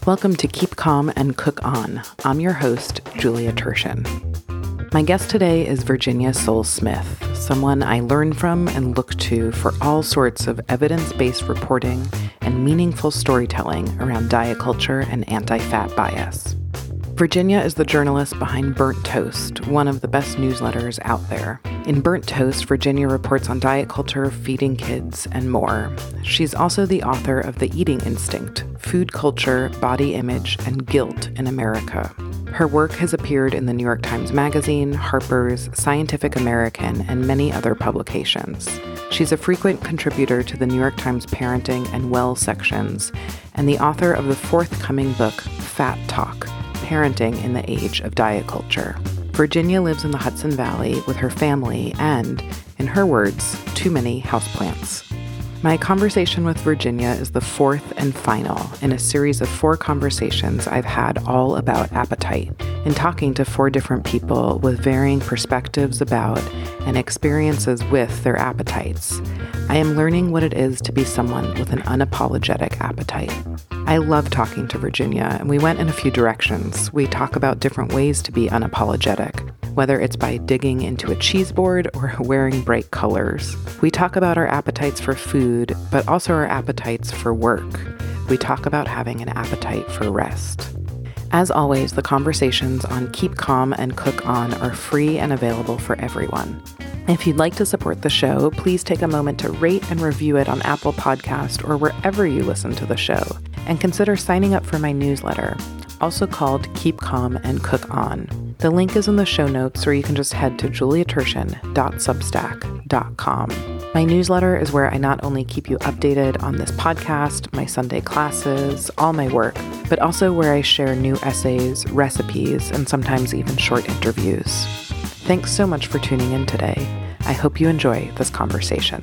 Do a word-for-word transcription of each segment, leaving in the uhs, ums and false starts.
Welcome to Keep Calm and Cook On. I'm your host, Julia Turshen. My guest today is Virginia Sole-Smith, someone I learn from and look to for all sorts of evidence-based reporting and meaningful storytelling around diet culture and anti-fat bias. Virginia is the journalist behind Burnt Toast, one of the best newsletters out there. In Burnt Toast, Virginia reports on diet culture, feeding kids, and more. She's also the author of The Eating Instinct, Food Culture, Body Image, and Guilt in America. Her work has appeared in the New York Times Magazine, Harper's, Scientific American, and many other publications. She's a frequent contributor to the New York Times Parenting and Well sections, and the author of the forthcoming book, Fat Talk: Parenting in the Age of Diet Culture. Virginia lives in the Hudson Valley with her family and, in her words, too many houseplants. My conversation with Virginia is the fourth and final in a series of four conversations I've had all about appetite, in talking to four different people with varying perspectives about and experiences with their appetites. I am learning what it is to be someone with an unapologetic appetite. I love talking to Virginia, and we went in a few directions. We talk about different ways to be unapologetic, whether it's by digging into a cheese board or wearing bright colors. We talk about our appetites for food, but also our appetites for work. We talk about having an appetite for rest. As always, the conversations on Keep Calm and Cook On are free and available for everyone. If you'd like to support the show, please take a moment to rate and review it on Apple Podcast or wherever you listen to the show, and consider signing up for my newsletter, also called Keep Calm and Cook On. The link is in the show notes, or you can just head to julia turshen dot substack dot com. My newsletter is where I not only keep you updated on this podcast, my Sunday classes, all my work, but also where I share new essays, recipes, and sometimes even short interviews. Thanks so much for tuning in today. I hope you enjoy this conversation.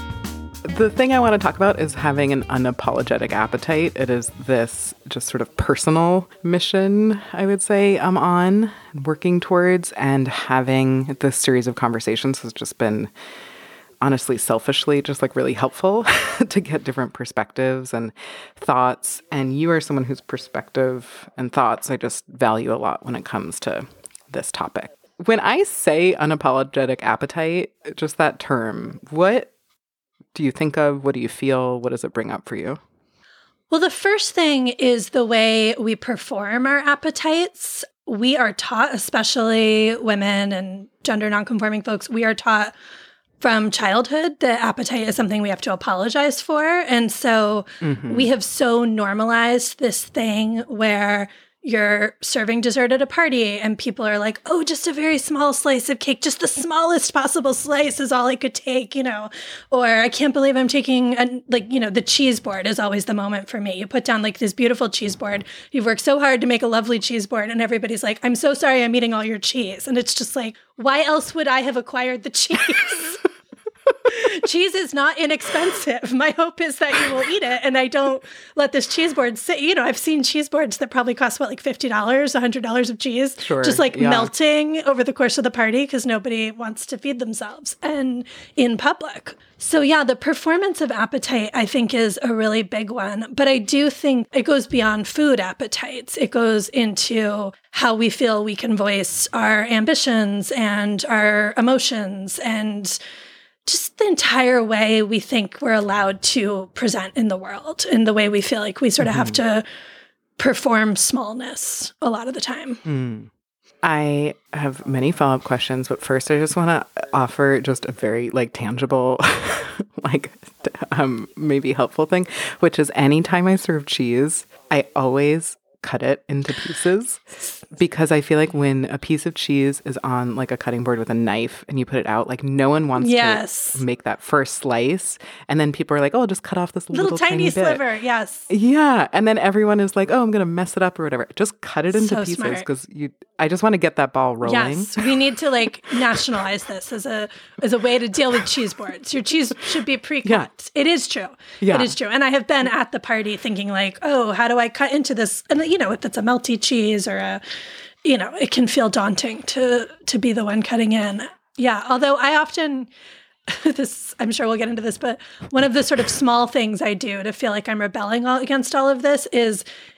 The thing I want to talk about is having an unapologetic appetite. It is this just sort of personal mission, I would say, I'm on, working towards, and having this series of conversations has just been, honestly, selfishly, just like really helpful to get different perspectives and thoughts. And you are someone whose perspective and thoughts I just value a lot when it comes to this topic. When I say unapologetic appetite, just that term, what do you think of? What do you feel? What does it bring up for you? Well, the first thing is the way we perform our appetites. We are taught, especially women and gender nonconforming folks, we are taught from childhood that appetite is something we have to apologize for. And so mm-hmm. we have so normalized this thing where you're serving dessert at a party and people are like, oh, just a very small slice of cake, just the smallest possible slice is all I could take, you know, or I can't believe I'm taking, a, like, you know, the cheese board is always the moment for me. You put down like this beautiful cheese board. You've worked so hard to make a lovely cheese board and everybody's like, I'm so sorry I'm eating all your cheese. And it's just like, why else would I have acquired the cheese? Cheese is not inexpensive. My hope is that you will eat it and I don't let this cheese board sit. You know, I've seen cheese boards that probably cost, what, like fifty dollars, one hundred dollars of cheese, sure, just like yeah. melting over the course of the party because nobody wants to feed themselves and in public. So yeah, the performance of appetite, I think, is a really big one. But I do think it goes beyond food appetites. It goes into how we feel we can voice our ambitions and our emotions and just the entire way we think we're allowed to present in the world and the way we feel like we sort of mm-hmm. have to perform smallness a lot of the time. Mm. I have many follow-up questions, but first I just want to offer just a very like tangible, like um, maybe helpful thing, which is anytime I serve cheese, I always cut it into pieces because I feel like when a piece of cheese is on like a cutting board with a knife and you put it out, like no one wants yes. to make that first slice. And then people are like, oh, just cut off this little, little tiny, tiny sliver. bit. Yes. Yeah. And then everyone is like, oh, I'm going to mess it up or whatever. Just cut it into so pieces because you. I just want to get that ball rolling. Yes. We need to like nationalize this as a as a way to deal with cheese boards. Your cheese should be pre-cut. Yeah. It is true. Yeah. It is true. And I have been at the party thinking like, oh, how do I cut into this? And you know, if it's a melty cheese or a, you know, it can feel daunting to to be the one cutting in. Yeah. Although I often, this, I'm sure we'll get into this, but one of the sort of small things I do to feel like I'm rebelling all, against all of this is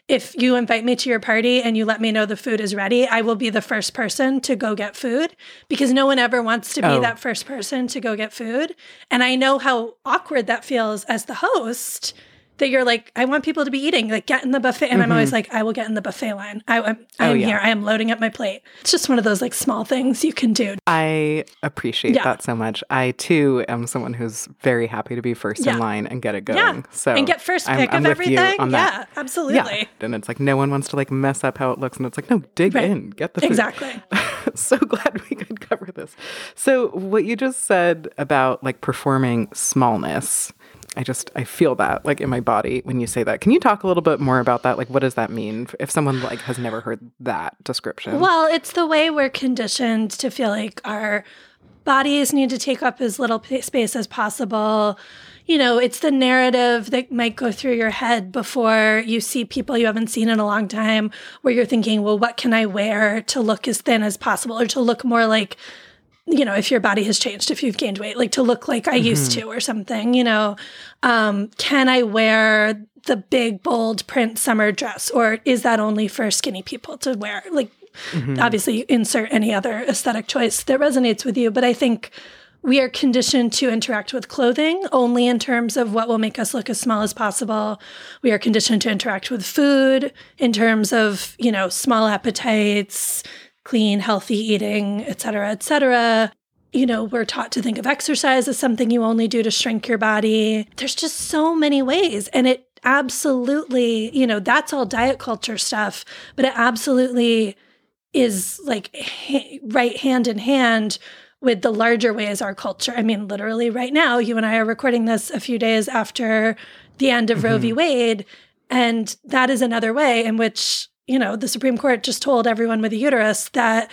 if you invite me to your party and you let me know the food is ready, I will be the first person to go get food, because no one ever wants to be Oh. that first person to go get food. And I know how awkward that feels as the host, that you're like, I want people to be eating, like get in the buffet. And Mm-hmm. I'm always like, I will get in the buffet line. I, I'm, I Oh, am yeah. here. I am loading up my plate. It's just one of those like small things you can do. I appreciate Yeah. that so much. I too am someone who's very happy to be first Yeah. in line and get it going. Yeah. So and get first I'm- pick I'm of with you everything. on Yeah, that. absolutely. Yeah. And it's like no one wants to like mess up how it looks. And it's like, no, dig Right. in, get the food. Exactly. So glad we could cover this. So what you just said about like performing smallness, I just, I feel that like in my body when you say that. Can you talk a little bit more about that? Like, what does that mean if someone like has never heard that description? Well, it's the way we're conditioned to feel like our bodies need to take up as little p- space as possible. You know, it's the narrative that might go through your head before you see people you haven't seen in a long time, where you're thinking, well, what can I wear to look as thin as possible, or to look more like, you know, if your body has changed, if you've gained weight, like to look like I used to or something, you know, um, can I wear the big, bold print summer dress, or is that only for skinny people to wear? Like, Mm-hmm. obviously, insert any other aesthetic choice that resonates with you. But I think we are conditioned to interact with clothing only in terms of what will make us look as small as possible. We are conditioned to interact with food in terms of, you know, small appetites, clean, healthy eating, et cetera, et cetera. You know, we're taught to think of exercise as something you only do to shrink your body. There's just so many ways. And it absolutely, you know, that's all diet culture stuff, but it absolutely is like ha- right hand in hand with the larger ways our culture. I mean, literally right now, you and I are recording this a few days after the end of mm-hmm. Roe v. Wade. And that is another way in which, you know, the Supreme Court just told everyone with a uterus that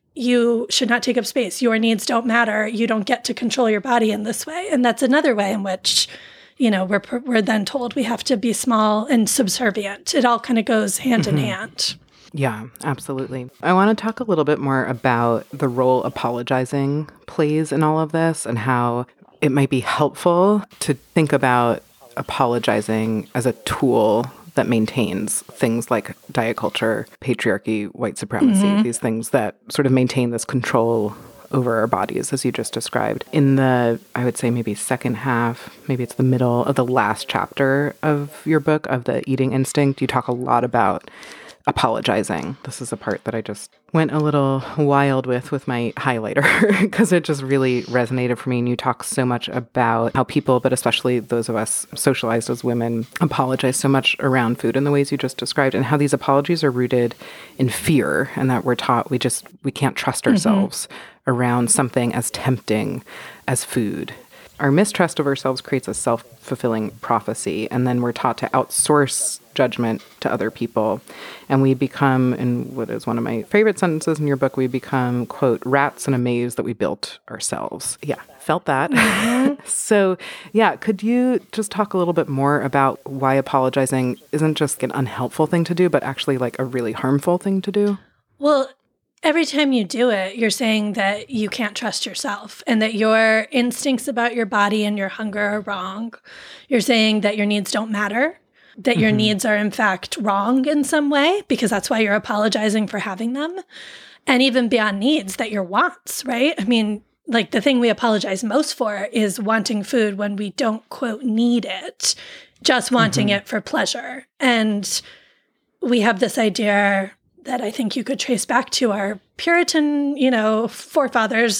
you should not take up space. Your needs don't matter. You don't get to control your body in this way. And that's another way in which, you know, we're we're then told we have to be small and subservient. It all kind of goes hand mm-hmm. in hand. Yeah, absolutely. I want to talk a little bit more about the role apologizing plays in all of this and how it might be helpful to think about apologizing as a tool that maintains things like diet culture, patriarchy, white supremacy, mm-hmm. these things that sort of maintain this control over our bodies, as you just described. In the, I would say maybe second half, maybe it's the middle of the last chapter of your book, of the Eating Instinct, you talk a lot about apologizing. This is a part that I just went a little wild with with my highlighter because it just really resonated for me. And you talk so much about how people, but especially those of us socialized as women, apologize so much around food in the ways you just described, and how these apologies are rooted in fear, and that we're taught we just, we can't trust ourselves mm-hmm. around something as tempting as food. Our mistrust of ourselves creates a self-fulfilling prophecy, and then we're taught to outsource judgment to other people. And we become, in what is one of my favorite sentences in your book, we become, quote, rats in a maze that we built ourselves. Yeah, felt that. Mm-hmm. So, yeah, could you just talk a little bit more about why apologizing isn't just an unhelpful thing to do, but actually like a really harmful thing to do? Well, every time you do it, you're saying that you can't trust yourself and that your instincts about your body and your hunger are wrong. You're saying that your needs don't matter, that your mm-hmm. needs are in fact wrong in some way, because that's why you're apologizing for having them. And even beyond needs, that your wants, right? I mean, like the thing we apologize most for is wanting food when we don't, quote, need it, just wanting mm-hmm. it for pleasure. And we have this idea that I think you could trace back to our Puritan, you know, forefathers,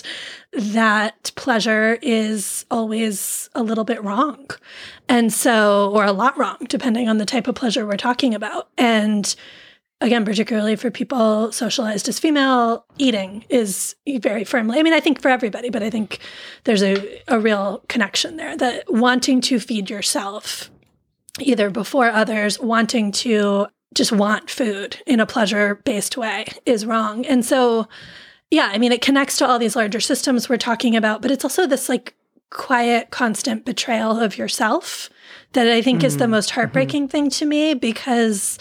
that pleasure is always a little bit wrong. And so, or a lot wrong, depending on the type of pleasure we're talking about. And again, particularly for people socialized as female, eating is very firmly, I mean, I think for everybody, but I think there's a, a real connection there, that wanting to feed yourself either before others, wanting to just want food in a pleasure-based way is wrong. And so, yeah, I mean, it connects to all these larger systems we're talking about, but it's also this like quiet, constant betrayal of yourself that I think mm-hmm. is the most heartbreaking mm-hmm. thing to me, because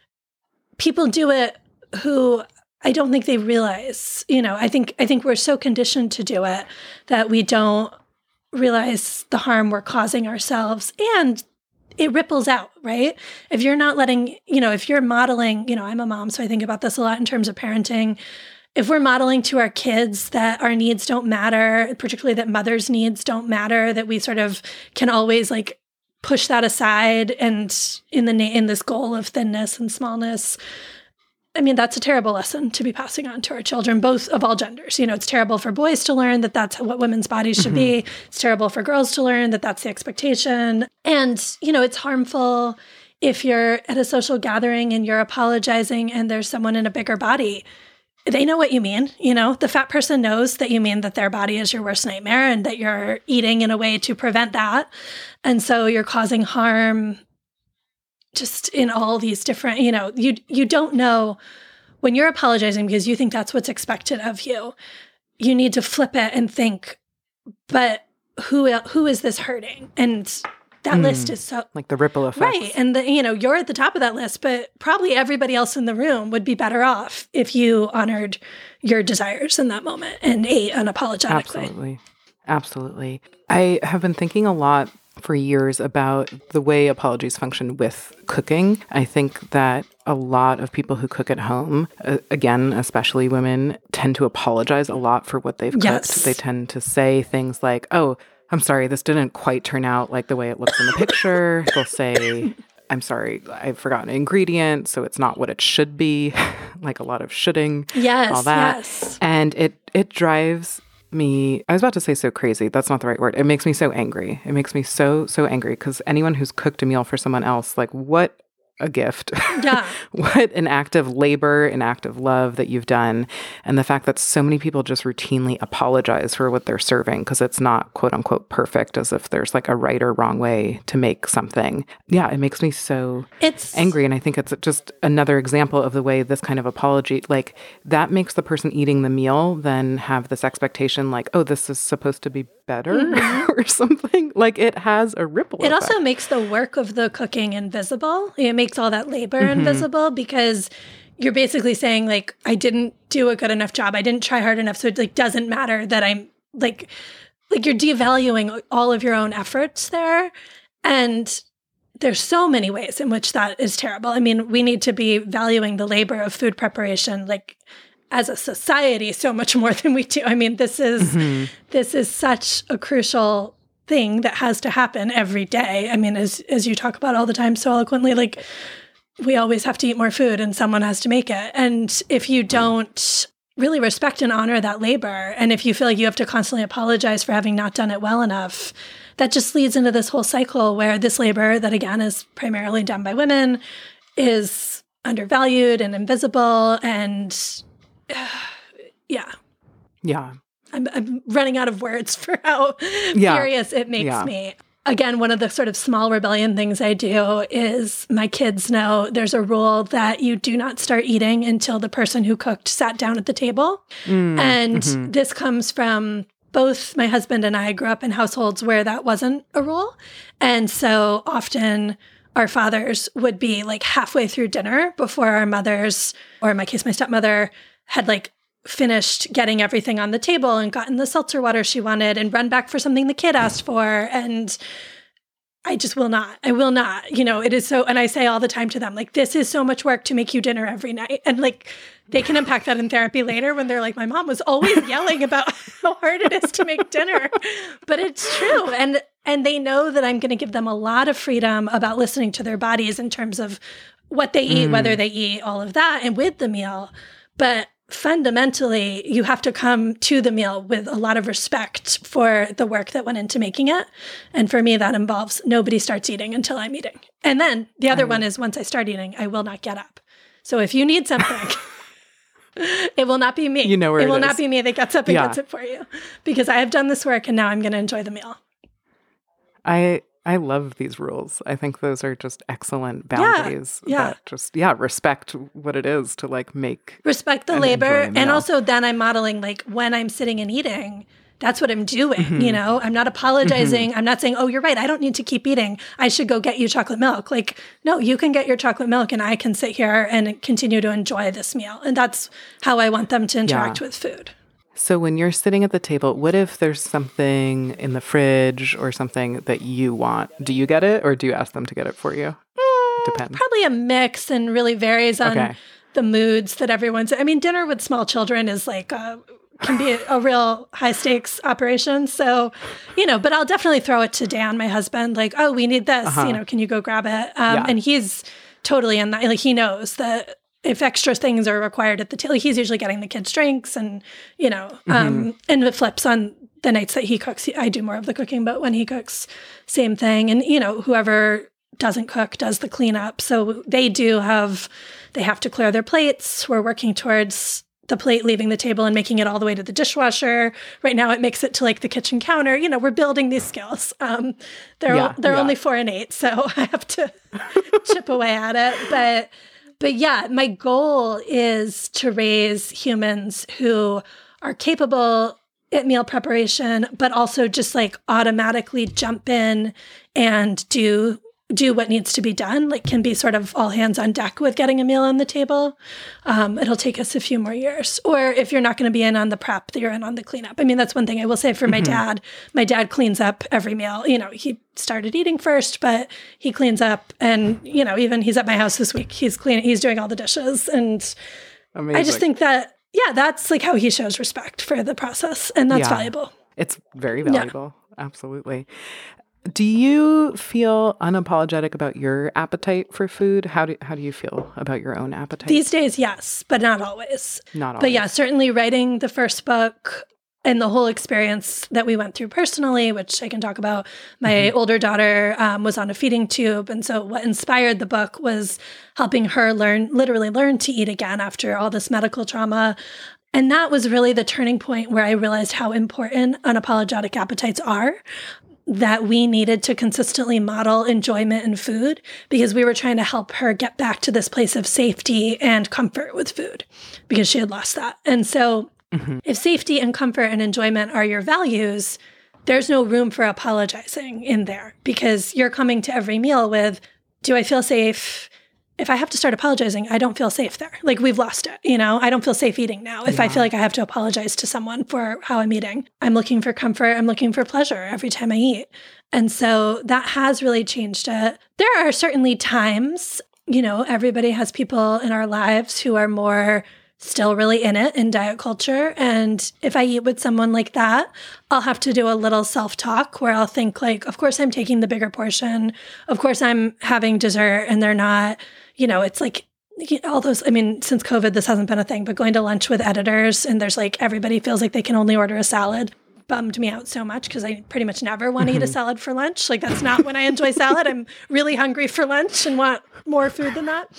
people do it who I don't think they realize, you know, I think, I think we're so conditioned to do it that we don't realize the harm we're causing ourselves and it ripples out, right? If you're not letting, you know, if you're modeling, you know, I'm a mom, so I think about this a lot in terms of parenting. If we're modeling to our kids that our needs don't matter, particularly that mothers' needs don't matter, that we sort of can always like push that aside and in the in this goal of thinness and smallness, I mean, that's a terrible lesson to be passing on to our children, both of all genders. You know, it's terrible for boys to learn that that's what women's bodies should mm-hmm. be. It's terrible for girls to learn that that's the expectation. And, you know, it's harmful if you're at a social gathering and you're apologizing and there's someone in a bigger body. They know what you mean. You know, the fat person knows that you mean that their body is your worst nightmare and that you're eating in a way to prevent that. And so you're causing harm just in all these different, you know, you you don't know when you're apologizing because you think that's what's expected of you. You need to flip it and think, but who who is this hurting? And that mm, list is so like the ripple effect, right? And the, you know, you're at the top of that list, but probably everybody else in the room would be better off if you honored your desires in that moment and ate unapologetically. Absolutely, absolutely. I have been thinking a lot for years about the way apologies function with cooking. I think that a lot of people who cook at home, uh, again, especially women, tend to apologize a lot for what they've yes. cooked. They tend to say things like, oh, I'm sorry, this didn't quite turn out like the way it looks in the picture. They'll say, I'm sorry, I've forgotten an ingredient, so it's not what it should be, like a lot of shoulding, yes, all that. Yes. And it it drives me, I was about to say so crazy. That's not the right word. It makes me so angry. It makes me so, so angry because anyone who's cooked a meal for someone else, like what a gift. Yeah. What an act of labor, an act of love that you've done. And the fact that so many people just routinely apologize for what they're serving because it's not quote unquote perfect, as if there's like a right or wrong way to make something. Yeah, it makes me so it's angry. And I think it's just another example of the way this kind of apology, like that makes the person eating the meal then have this expectation like, oh, this is supposed to be better mm-hmm. or something. Like it has a ripple It effect. also makes the work of the cooking invisible. It makes all that labor mm-hmm. invisible because you're basically saying like, I didn't do a good enough job. I didn't try hard enough. So it like doesn't matter that I'm like, like you're devaluing all of your own efforts there. And there's so many ways in which that is terrible. I mean, we need to be valuing the labor of food preparation, like as a society, so much more than we do. I mean, this is, mm-hmm. this is such a crucial thing that has to happen every day. I mean, as as you talk about all the time so eloquently, like we always have to eat more food and someone has to make it. And if you don't really respect and honor that labor, and if you feel like you have to constantly apologize for having not done it well enough, that just leads into this whole cycle where this labor that, again, is primarily done by women is undervalued and invisible. And uh, yeah. Yeah. I'm, I'm running out of words for how yeah. furious it makes yeah. me. Again, one of the sort of small rebellion things I do is my kids know there's a rule that you do not start eating until the person who cooked sat down at the table. Mm, and mm-hmm. this comes from both my husband and I grew up in households where that wasn't a rule. And so often our fathers would be like halfway through dinner before our mothers, or in my case, my stepmother, had like finished getting everything on the table and gotten the seltzer water she wanted and run back for something the kid asked for. And I just will not. I will not. You know, it is so, and I say all the time to them, like, this is so much work to make you dinner every night. And like, they can unpack that in therapy later when they're like, my mom was always yelling about how hard it is to make dinner. But it's true. And, and they know that I'm going to give them a lot of freedom about listening to their bodies in terms of what they eat, mm. whether they eat all of that and with the meal. But fundamentally, you have to come to the meal with a lot of respect for the work that went into making it. And for me, that involves nobody starts eating until I'm eating. And then the other I, one is once I start eating, I will not get up. So if you need something, it will not be me. You know where it, it will is. not be me that gets up and yeah. gets it for you. Because I have done this work and now I'm going to enjoy the meal. I I love these rules. I think those are just excellent boundaries yeah, yeah. that just, yeah, respect what it is to like make. Respect the labor. And also then I'm modeling like when I'm sitting and eating, that's what I'm doing. Mm-hmm. You know, I'm not apologizing. Mm-hmm. I'm not saying, oh, you're right. I don't need to keep eating. I should go get you chocolate milk. Like, no, you can get your chocolate milk and I can sit here and continue to enjoy this meal. And that's how I want them to interact yeah. with food. So when you're sitting at the table, what if there's something in the fridge or something that you want? Do you get it or do you ask them to get it for you? Mm, Depends. Probably a mix and really varies on okay. the moods that everyone's. I mean, dinner with small children is like a, can be a, a real high stakes operation. So, you know, but I'll definitely throw it to Dan, my husband, like, oh, we need this, uh-huh. you know, can you go grab it? Um, yeah. And he's totally in that. Like he knows that if extra things are required at the table, he's usually getting the kids' drinks and, you know, mm-hmm. um, and it flips on the nights that he cooks. I do more of the cooking, but when he cooks, same thing. And, you know, whoever doesn't cook does the cleanup. So they do have, they have to clear their plates. We're working towards the plate leaving the table and making it all the way to the dishwasher. Right now it makes it to like the kitchen counter. You know, we're building these skills. Um, they're yeah, they're yeah. only four and eight, so I have to chip away at it. But But yeah, my goal is to raise humans who are capable at meal preparation, but also just like automatically jump in and do do what needs to be done, like can be sort of all hands on deck with getting a meal on the table. Um, it'll take us a few more years. Or if you're not going to be in on the prep, you're in on the cleanup. I mean, that's one thing I will say for my mm-hmm. dad. My dad cleans up every meal. You know, he started eating first, but he cleans up. And, you know, even he's at my house this week. He's cleaning, he's doing all the dishes. And Amazing. I just think that, yeah, that's like how he shows respect for the process. And that's yeah. valuable. It's very valuable. Yeah. Absolutely. Do you feel unapologetic about your appetite for food? How do how do you feel about your own appetite? These days, yes, but not always. Not always. But yeah, certainly writing the first book and the whole experience that we went through personally, which I can talk about. My mm-hmm. older daughter um, was on a feeding tube. And so what inspired the book was helping her learn, literally learn to eat again after all this medical trauma. And that was really the turning point where I realized how important unapologetic appetites are. That we needed to consistently model enjoyment in food because we were trying to help her get back to this place of safety and comfort with food because she had lost that. And so mm-hmm. if safety and comfort and enjoyment are your values, there's no room for apologizing in there because you're coming to every meal with, do I feel safe? If I have to start apologizing, I don't feel safe there. Like we've lost it, you know? I don't feel safe eating now. If yeah. I feel like I have to apologize to someone for how I'm eating, I'm looking for comfort. I'm looking for pleasure every time I eat. And so that has really changed it. There are certainly times, you know, everybody has people in our lives who are more still really in it in diet culture. And if I eat with someone like that, I'll have to do a little self-talk where I'll think like, of course I'm taking the bigger portion. Of course I'm having dessert and they're not. You know, it's like all those, I mean, since COVID, this hasn't been a thing, but going to lunch with editors and there's like, everybody feels like they can only order a salad bummed me out so much because I pretty much never want to mm-hmm. eat a salad for lunch. Like that's not when I enjoy salad. I'm really hungry for lunch and want more food than that.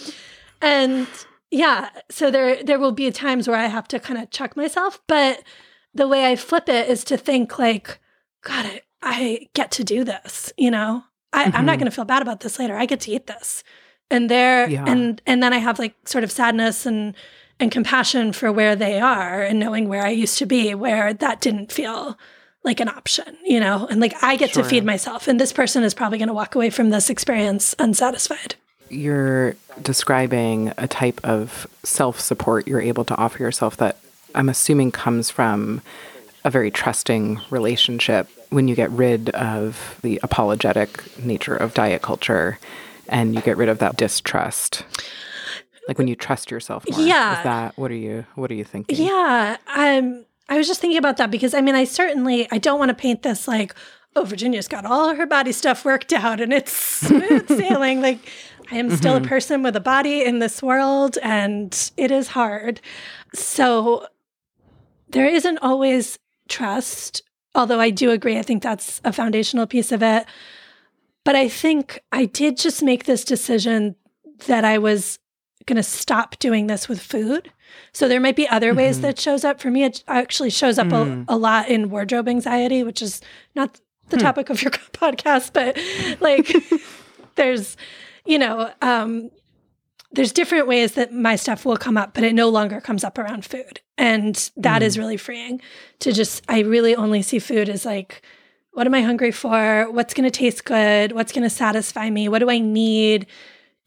And yeah, so there, there will be times where I have to kind of check myself, but the way I flip it is to think like, God, I, I get to do this, you know, I, mm-hmm. I'm not going to feel bad about this later. I get to eat this. And there, yeah. and and then I have like sort of sadness and and compassion for where they are and knowing where I used to be, where that didn't feel like an option, you know? And like I get sure. to feed myself, and this person is probably going to walk away from this experience unsatisfied. You're describing a type of self-support you're able to offer yourself that I'm assuming comes from a very trusting relationship when you get rid of the apologetic nature of diet culture. And you get rid of that distrust, like when you trust yourself more. Yeah. Is that what are you? What are you thinking? Yeah, um, I was just thinking about that because I mean, I certainly I don't want to paint this like, oh, Virginia's got all her body stuff worked out and it's smooth sailing. Like I am still mm-hmm. a person with a body in this world, and it is hard. So there isn't always trust, although I do agree. I think that's a foundational piece of it. But I think I did just make this decision that I was going to stop doing this with food. So there might be other ways mm-hmm. that shows up. For me, it actually shows up mm. a, a lot in wardrobe anxiety, which is not the hmm. topic of your podcast, but like there's, you know, um, there's different ways that my stuff will come up, but it no longer comes up around food. And that mm. is really freeing to just, I really only see food as like, what am I hungry for? What's going to taste good? What's going to satisfy me? What do I need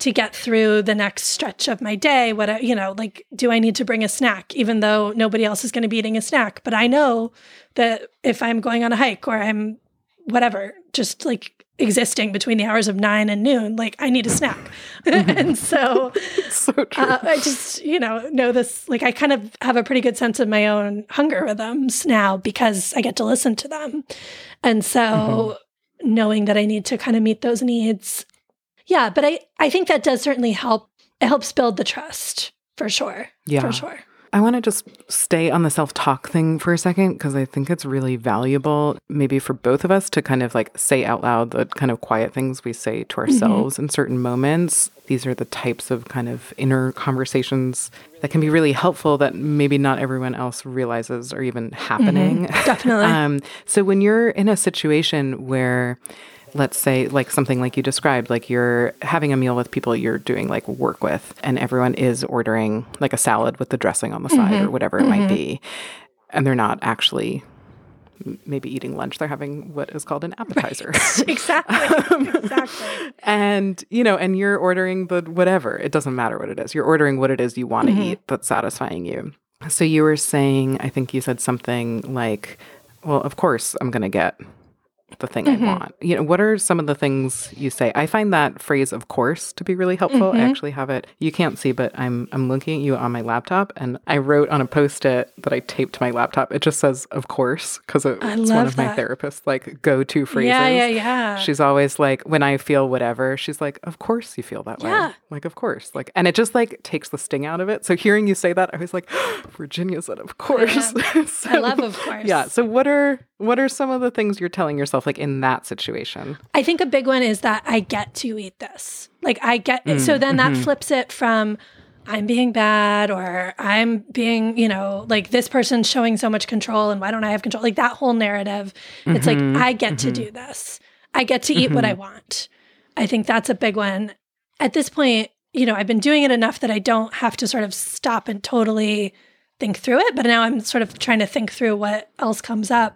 to get through the next stretch of my day? What, I, you know, like, do I need to bring a snack, even though nobody else is going to be eating a snack? But I know that if I'm going on a hike or I'm whatever, just like existing between the hours of nine and noon, like I need a snack. And so, so true. Uh, I just, you know, know this, like I kind of have a pretty good sense of my own hunger rhythms now because I get to listen to them. And so mm-hmm. knowing that I need to kind of meet those needs. Yeah. But I, I think that does certainly help. It helps build the trust for sure. Yeah. For sure. I want to just stay on the self-talk thing for a second because I think it's really valuable maybe for both of us to kind of like say out loud the kind of quiet things we say to ourselves mm-hmm. in certain moments. These are the types of kind of inner conversations that can be really helpful that maybe not everyone else realizes are even happening. Mm-hmm. Definitely. um, so when you're in a situation where, let's say, like something like you described, like you're having a meal with people you're doing like work with, and everyone is ordering like a salad with the dressing on the side mm-hmm. or whatever it mm-hmm. might be, and they're not actually maybe eating lunch. They're having what is called an appetizer. Right. Exactly. um, exactly. And, you know, and you're ordering the whatever. It doesn't matter what it is. You're ordering what it is you want to mm-hmm. eat that's satisfying you. So you were saying, I think you said something like, well, of course I'm going to get the thing mm-hmm. I want. You know, what are some of the things you say? I find that phrase, of course, to be really helpful. Mm-hmm. I actually have it. You can't see, but I'm I'm looking at you on my laptop, and I wrote on a Post-it that I taped to my laptop. It just says, of course, because it, it's one of that. my therapist's like go-to phrases. Yeah, yeah, yeah. She's always like, when I feel whatever, she's like, of course you feel that yeah. way. Like, of course. Like, and it just like takes the sting out of it. So hearing you say that, I was like, Virginia said, of course. Yeah. so, I love of course. Yeah. So what are what are some of the things you're telling yourself like in that situation? I think a big one is that I get to eat this. Like I get, mm, so then mm-hmm. that flips it from I'm being bad or I'm being, you know, like this person's showing so much control and why don't I have control? Like that whole narrative. Mm-hmm. It's like, I get mm-hmm. to do this. I get to eat mm-hmm. what I want. I think that's a big one. At this point, you know, I've been doing it enough that I don't have to sort of stop and totally think through it. But now I'm sort of trying to think through what else comes up.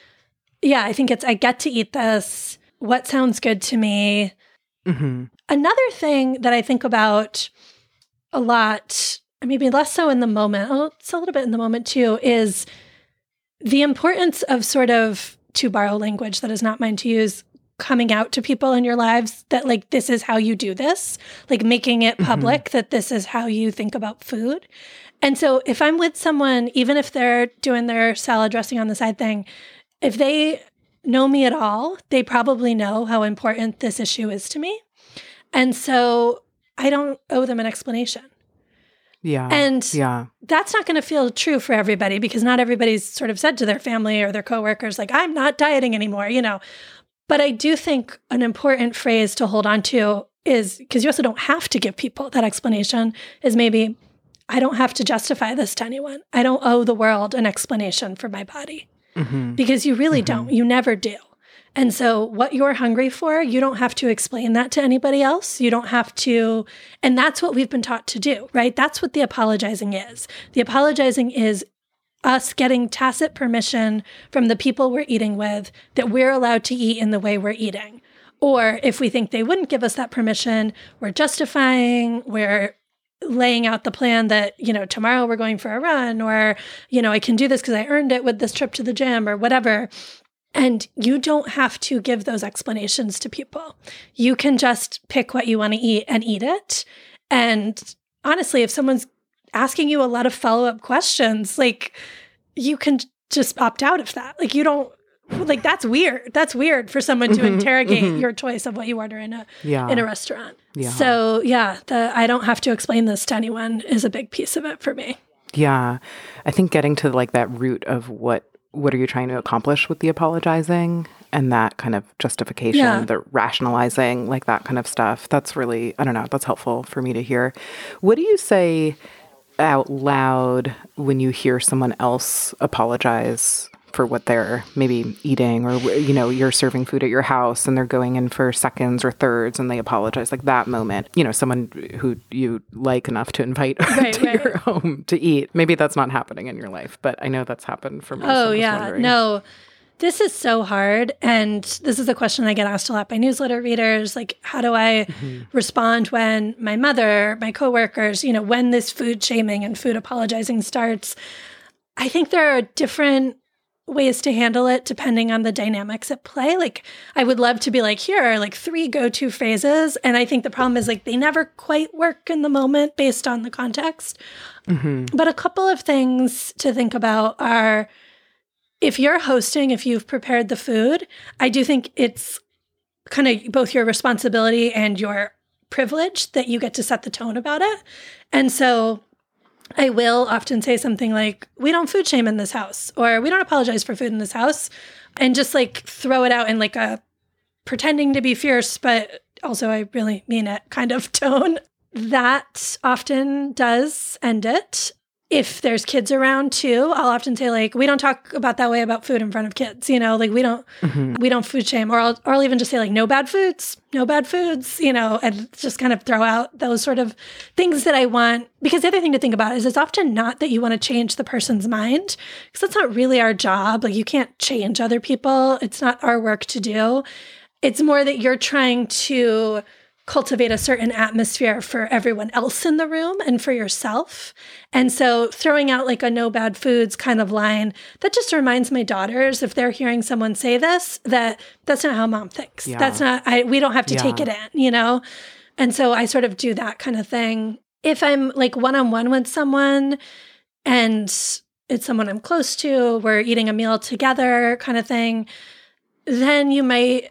Yeah, I think it's, I get to eat this. What sounds good to me? Mm-hmm. Another thing that I think about a lot, maybe less so in the moment, oh, it's a little bit in the moment too, is the importance of sort of, to borrow language that is not mine to use, coming out to people in your lives that like, this is how you do this, like making it public mm-hmm. that this is how you think about food. And so if I'm with someone, even if they're doing their salad dressing on the side thing, if they know me at all, they probably know how important this issue is to me. And so I don't owe them an explanation. Yeah. And yeah. that's not going to feel true for everybody because not everybody's sort of said to their family or their coworkers, like, I'm not dieting anymore, you know. But I do think an important phrase to hold on to is, because you also don't have to give people that explanation, is maybe, I don't have to justify this to anyone. I don't owe the world an explanation for my body. Mm-hmm. Because you really mm-hmm. don't. You never do. And so what you're hungry for, you don't have to explain that to anybody else. You don't have to, and that's what we've been taught to do, right? That's what the apologizing is. The apologizing is us getting tacit permission from the people we're eating with that we're allowed to eat in the way we're eating. Or if we think they wouldn't give us that permission, we're justifying, we're laying out the plan that, you know, tomorrow we're going for a run, or, you know, I can do this because I earned it with this trip to the gym or whatever. And you don't have to give those explanations to people. You can just pick what you want to eat and eat it. And honestly, if someone's asking you a lot of follow-up questions, like you can just opt out of that. Like you don't, like that's weird. That's weird for someone to interrogate mm-hmm. your choice of what you order in a yeah. in a restaurant. Yeah. So yeah, the I don't have to explain this to anyone is a big piece of it for me. Yeah. I think getting to like that root of what what are you trying to accomplish with the apologizing and that kind of justification, yeah. the rationalizing, like that kind of stuff. That's really, I don't know, that's helpful for me to hear. What do you say out loud when you hear someone else apologize for what they're maybe eating, or, you know, you're serving food at your house and they're going in for seconds or thirds and they apologize, like that moment, you know, someone who you like enough to invite right, to right. your home to eat. Maybe that's not happening in your life, but I know that's happened for me. Oh, so yeah. Wondering. No, This is so hard. And this is a question I get asked a lot by newsletter readers. Like, how do I mm-hmm. respond when my mother, my coworkers, you know, when this food shaming and food apologizing starts? I think there are different ways to handle it depending on the dynamics at play. Like, I would love to be like, here are like three go-to phrases. And I think the problem is like, they never quite work in the moment based on the context. Mm-hmm. But a couple of things to think about are, if you're hosting, if you've prepared the food, I do think it's kind of both your responsibility and your privilege that you get to set the tone about it. And so I will often say something like, we don't food shame in this house, or we don't apologize for food in this house, and just like throw it out in like a pretending to be fierce, but also I really mean it kind of tone. That often does end it. If there's kids around too, I'll often say like, we don't talk about that way about food in front of kids, you know, like we don't, mm-hmm. we don't food shame, or I'll, or I'll even just say like, no bad foods, no bad foods, you know, and just kind of throw out those sort of things that I want. Because the other thing to think about is it's often not that you want to change the person's mind, because that's not really our job. Like, you can't change other people. It's not our work to do. It's more that you're trying to cultivate a certain atmosphere for everyone else in the room and for yourself. And so throwing out like a no bad foods kind of line, that just reminds my daughters, if they're hearing someone say this, that that's not how mom thinks. Yeah. That's not, I, we don't have to yeah. take it in, you know? And so I sort of do that kind of thing. If I'm like one-on-one with someone and it's someone I'm close to, we're eating a meal together kind of thing, then you might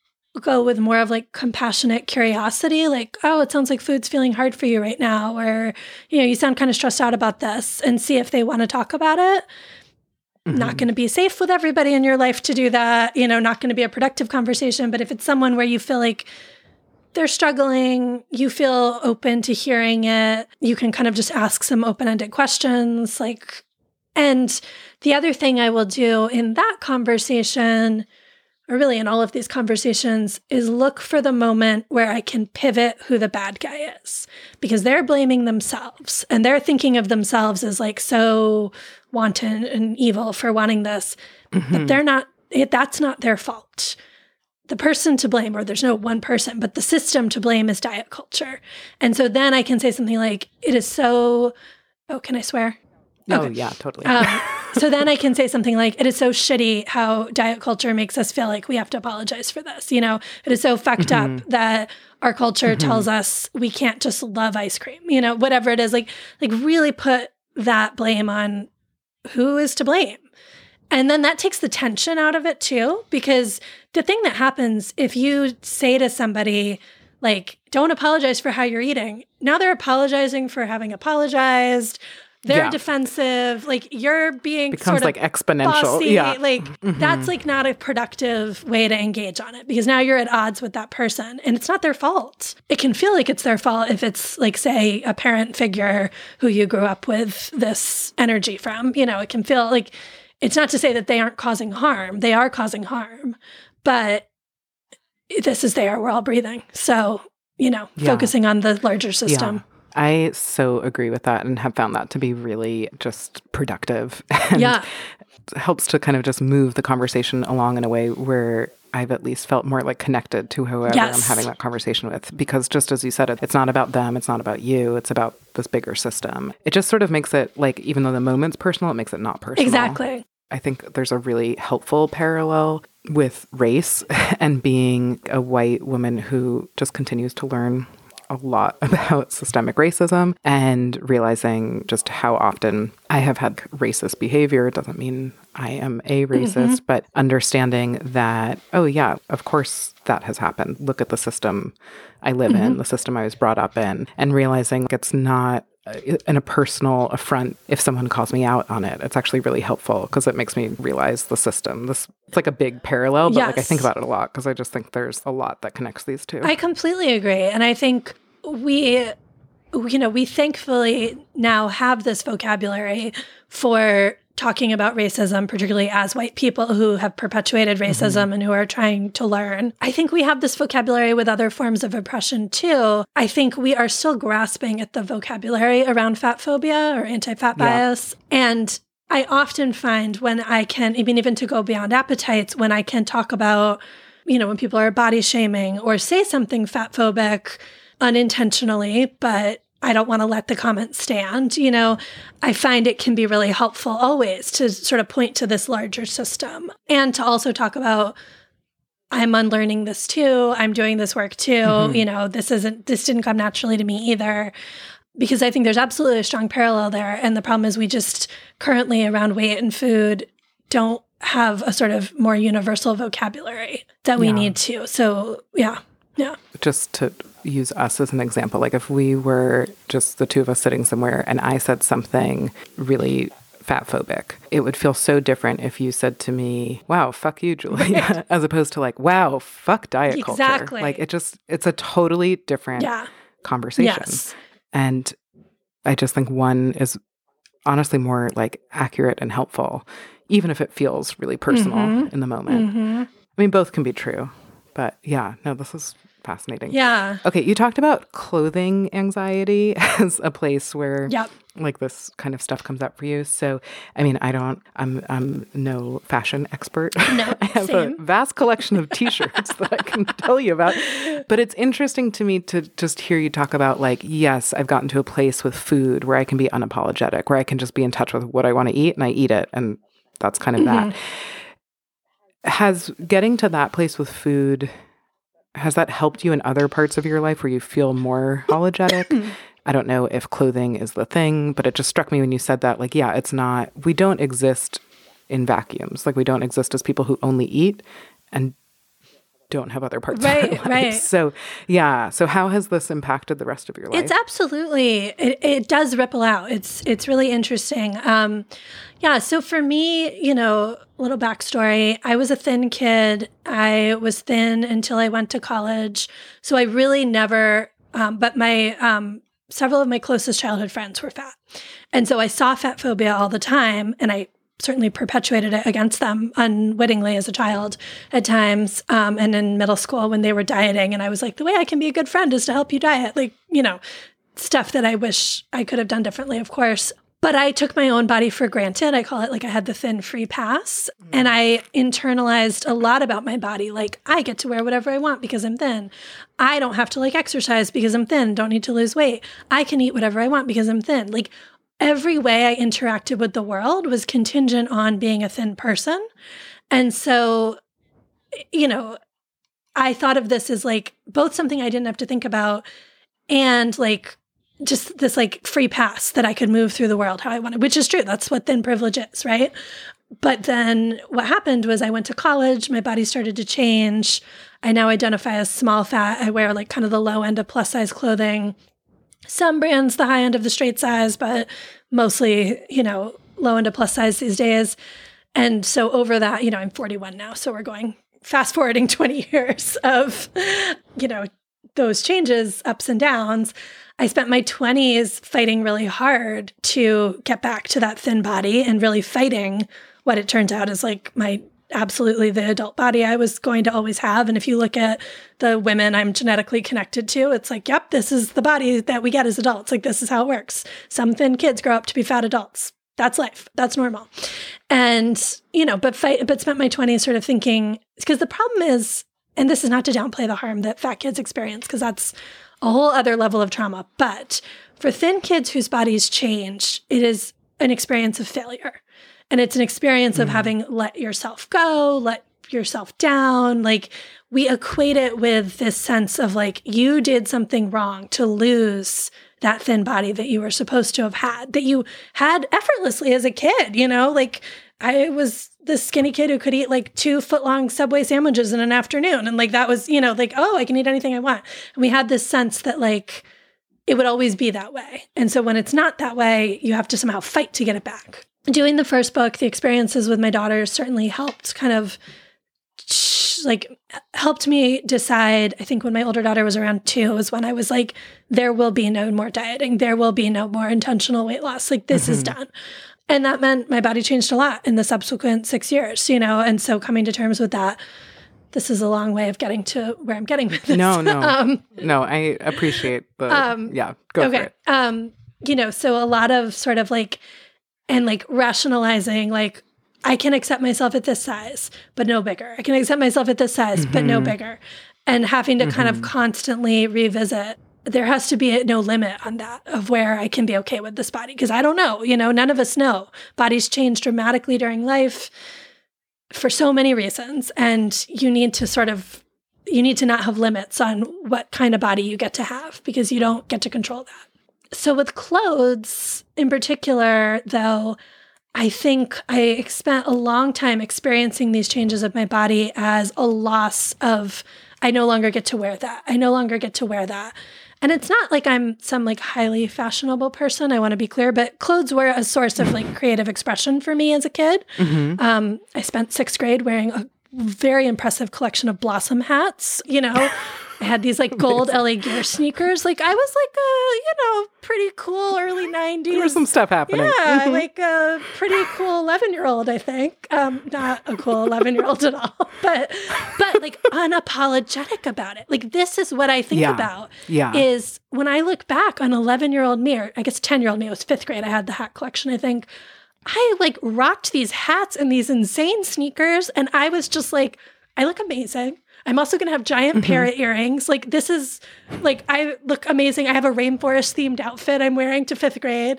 go with more of like compassionate curiosity, like, oh, it sounds like food's feeling hard for you right now, or, you know, you sound kind of stressed out about this, and see if they want to talk about it. Mm-hmm. Not going to be safe with everybody in your life to do that, you know, not going to be a productive conversation. But if it's someone where you feel like they're struggling, you feel open to hearing it, you can kind of just ask some open-ended questions, like, and the other thing I will do in that conversation, or really in all of these conversations, is look for the moment where I can pivot who the bad guy is, because they're blaming themselves and they're thinking of themselves as like so wanton and evil for wanting this, mm-hmm. but they're not, it, that's not their fault. The person to blame, or there's no one person, but the system to blame is diet culture. And so then I can say something like, it is so, oh, can I swear? Oh, okay. Yeah, totally. um, so then I can say something like, it is so shitty how diet culture makes us feel like we have to apologize for this. You know, it is so fucked mm-hmm. up that our culture mm-hmm. tells us we can't just love ice cream, you know, whatever it is, like, like really put that blame on who is to blame. And then that takes the tension out of it too, because the thing that happens if you say to somebody, like, don't apologize for how you're eating, now they're apologizing for having apologized. They're yeah. defensive, like you're being becomes sort of like exponential. Bossy. Yeah. Like mm-hmm. that's like not a productive way to engage on it, because now you're at odds with that person and it's not their fault. It can feel like it's their fault if it's like, say, a parent figure who you grew up with this energy from. You know, it can feel like, it's not to say that they aren't causing harm. They are causing harm, but this is the air we're all breathing. So, you know, yeah. focusing on the larger system. Yeah. I so agree with that and have found that to be really just productive. And yeah. helps to kind of just move the conversation along in a way where I've at least felt more like connected to whoever yes. I'm having that conversation with. Because just as you said, it, it's not about them, it's not about you, it's about this bigger system. It just sort of makes it like, even though the moment's personal, it makes it not personal. Exactly. I think there's a really helpful parallel with race and being a white woman who just continues to learn a lot about systemic racism, and realizing just how often I have had racist behavior. It doesn't mean I am a racist, mm-hmm. but understanding that, oh yeah, of course that has happened. Look at the system I live mm-hmm. in, the system I was brought up in, and realizing it's not in a personal affront if someone calls me out on it. It's actually really helpful because it makes me realize the system. This it's like a big parallel, but yes. like I think about it a lot because I just think there's a lot that connects these two. I completely agree. And I think we, you know, we thankfully now have this vocabulary for talking about racism, particularly as white people who have perpetuated racism mm-hmm. and who are trying to learn. I think we have this vocabulary with other forms of oppression too. I think we are still grasping at the vocabulary around fat phobia or anti-fat bias. Yeah. And I often find when I can, even even to go beyond appetites, when I can talk about, you know, when people are body shaming or say something fat phobic unintentionally, but I don't want to let the comment stand, you know, I find it can be really helpful always to sort of point to this larger system and to also talk about, I'm unlearning this too. I'm doing this work too. Mm-hmm. You know, this isn't, this didn't come naturally to me either. Because I think there's absolutely a strong parallel there. And the problem is we just currently around weight and food don't have a sort of more universal vocabulary that we yeah. need to. So yeah, yeah. Just to use us as an example, like if we were just the two of us sitting somewhere and I said something really fat phobic, it would feel so different if you said to me, wow, fuck you, Julia, right. as opposed to like, wow, fuck diet exactly. culture. Exactly. Like it just, it's a totally different yeah. conversation. Yes. And I just think one is honestly more like accurate and helpful, even if it feels really personal mm-hmm. in the moment. Mm-hmm. I mean, both can be true, but yeah, no, this is fascinating. Yeah. Okay. You talked about clothing anxiety as a place where yep. like this kind of stuff comes up for you. So, I mean, I don't, I'm, I'm no fashion expert. No, I have same. a vast collection of t-shirts that I can tell you about, but it's interesting to me to just hear you talk about like, yes, I've gotten to a place with food where I can be unapologetic, where I can just be in touch with what I want to eat and I eat it. And that's kind of mm-hmm. that. Has getting to that place with food, has that helped you in other parts of your life where you feel more apologetic? I don't know if clothing is the thing, but it just struck me when you said that, like, yeah, it's not, we don't exist in vacuums. Like we don't exist as people who only eat and don't have other parts right, of their lives. Right. So yeah. So how has this impacted the rest of your life? It's absolutely, it, it does ripple out. It's, it's really interesting. Um, yeah. So for me, you know, a little backstory, I was a thin kid. I was thin until I went to college. So I really never, um, but my, um, several of my closest childhood friends were fat. And so I saw fat phobia all the time, and I certainly perpetuated it against them unwittingly as a child at times, um, and in middle school when they were dieting. And I was like, the way I can be a good friend is to help you diet. Like, you know, stuff that I wish I could have done differently, of course. But I took my own body for granted. I call it like I had the thin free pass. Mm. And I internalized a lot about my body. Like, I get to wear whatever I want because I'm thin. I don't have to like exercise because I'm thin. Don't need to lose weight. I can eat whatever I want because I'm thin. Like, every way I interacted with the world was contingent on being a thin person. And so, you know, I thought of this as like both something I didn't have to think about and like just this like free pass that I could move through the world how I wanted, which is true. That's what thin privilege is, right? But then what happened was I went to college, my body started to change. I now identify as small fat. I wear like kind of the low end of plus size clothing. Some brands, the high end of the straight size, but mostly, you know, low end of plus size these days. And so over that, you know, I'm forty-one now. So we're going fast forwarding twenty years of, you know, those changes, ups and downs. I spent my twenties fighting really hard to get back to that thin body and really fighting what it turns out is like my absolutely the adult body I was going to always have. And if you look at the women I'm genetically connected to, it's like, yep, this is the body that we get as adults. Like, this is how it works. Some thin kids grow up to be fat adults. That's life. That's normal. And, you know, but fight, but spent my twenties sort of thinking, because the problem is, and this is not to downplay the harm that fat kids experience, because that's a whole other level of trauma. But for thin kids whose bodies change, it is an experience of failure. And it's an experience of mm. having let yourself go, let yourself down. Like, we equate it with this sense of like, you did something wrong to lose that thin body that you were supposed to have had, that you had effortlessly as a kid, you know? Like, I was this skinny kid who could eat like two foot long Subway sandwiches in an afternoon. And like, that was, you know, like, oh, I can eat anything I want. And we had this sense that like, it would always be that way. And so when it's not that way, you have to somehow fight to get it back. Doing the first book, the experiences with my daughter certainly helped kind of like helped me decide. I think when my older daughter was around two was when I was like, there will be no more dieting. There will be no more intentional weight loss. Like, this mm-hmm. is done. And that meant my body changed a lot in the subsequent six years, you know? And so coming to terms with that, this is a long way of getting to where I'm getting with this. No, no, um, no, I appreciate the, um, yeah, go okay. for it. Um, you know, so a lot of sort of like and like rationalizing, like, I can accept myself at this size, but no bigger. I can accept myself at this size, mm-hmm. but no bigger. And having to mm-hmm. kind of constantly revisit, there has to be no limit on that of where I can be okay with this body. Because I don't know, you know, none of us know. Bodies change dramatically during life for so many reasons. And you need to sort of, you need to not have limits on what kind of body you get to have because you don't get to control that. So with clothes in particular, though, I think I spent a long time experiencing these changes of my body as a loss of, I no longer get to wear that. I no longer get to wear that. And it's not like I'm some like highly fashionable person, I want to be clear, but clothes were a source of like creative expression for me as a kid. Mm-hmm. Um, I spent sixth grade wearing a very impressive collection of Blossom hats, you know. I had these like gold L A Gear sneakers. Like I was like a, you know, pretty cool early nineties. There was some stuff happening. Yeah, mm-hmm. like a pretty cool eleven-year-old, I think. Um, not a cool eleven-year-old at all, but but like unapologetic about it. Like this is what I think yeah. about. Yeah. Is when I look back on eleven-year-old me, or I guess ten-year-old me, it was fifth grade. I had the hat collection, I think. I like rocked these hats and these insane sneakers, and I was just like, I look amazing. I'm also going to have giant mm-hmm. parrot earrings. Like this is like, I look amazing. I have a rainforest themed outfit I'm wearing to fifth grade.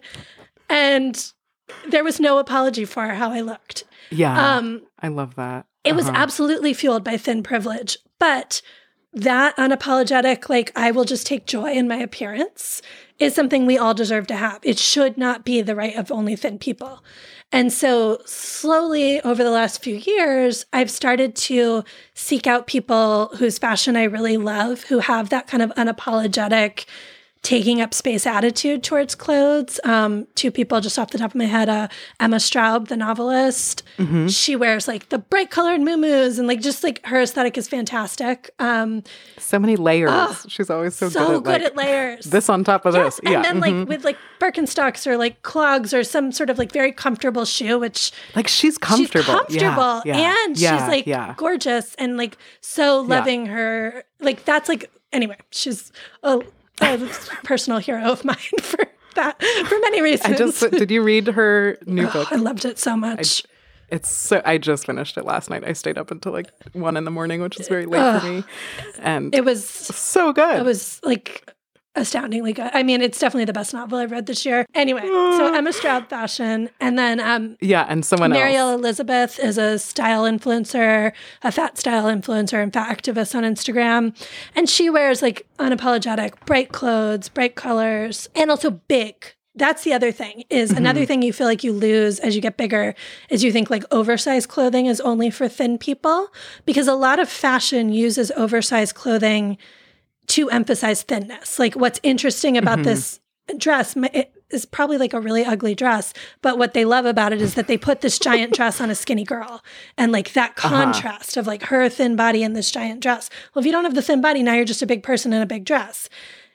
And there was no apology for how I looked. Yeah. Um, I love that. It uh-huh. was absolutely fueled by thin privilege, but that unapologetic, like I will just take joy in my appearance is something we all deserve to have. It should not be the right of only thin people. And so slowly over the last few years, I've started to seek out people whose fashion I really love, who have that kind of unapologetic, taking up space attitude towards clothes. Um, two people just off the top of my head, uh, Emma Straub, the novelist. Mm-hmm. She wears like the bright colored muumuus and like just like her aesthetic is fantastic. Um, so many layers. Oh, She's always so, so good, at, good like, at layers. This on top of yes, this. Yeah. And then mm-hmm. like with like Birkenstocks or like clogs or some sort of like very comfortable shoe, which like she's comfortable. She's comfortable yeah, yeah, and yeah, she's like yeah. gorgeous and like so loving yeah. her. Like that's like, anyway, she's a, a personal hero of mine for that, for many reasons. I just, did you read her new oh, book? I loved it so much. I, It's so, I just finished it last night. I stayed up until like one in the morning, which is very late uh, for me. And it was so good. It was like astoundingly good. I mean, it's definitely the best novel I've read this year. Anyway, so Emma Straub fashion. And then um, yeah, and someone Marielle else. Elizabeth is a style influencer, a fat style influencer and fat activist on Instagram. And she wears like unapologetic, bright clothes, bright colors, and also big. That's the other thing is mm-hmm. another thing you feel like you lose as you get bigger is you think like oversized clothing is only for thin people because a lot of fashion uses oversized clothing to emphasize thinness. Like what's interesting about mm-hmm. this dress it is probably like a really ugly dress, but what they love about it is that they put this giant dress on a skinny girl and like that contrast uh-huh. of like her thin body and this giant dress. Well, if you don't have the thin body, now you're just a big person in a big dress.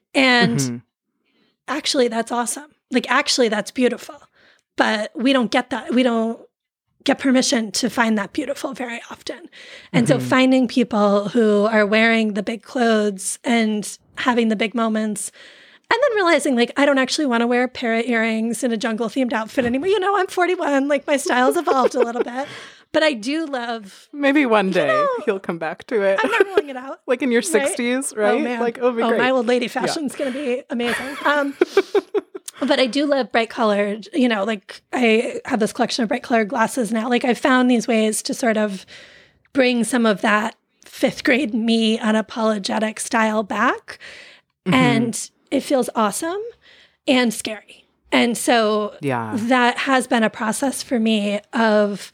And mm-hmm. actually that's awesome. Like, actually, that's beautiful. But we don't get that. We don't get permission to find that beautiful very often. And mm-hmm. so finding people who are wearing the big clothes and having the big moments and then realizing, like, I don't actually want to wear parrot earrings in a jungle-themed outfit anymore. You know, I'm forty-one. Like, my style's evolved a little bit. But I do love... Maybe one day you know, he'll come back to it. I'm not ruling it out. Like in your sixties, right? Oh, man. Like, oh, oh great. my old lady fashion's yeah. going to be amazing. Um But I do love bright colored, you know, like I have this collection of bright colored glasses now. Like I found these ways to sort of bring some of that fifth grade me unapologetic style back. Mm-hmm. And it feels awesome and scary. And so yeah. that has been a process for me of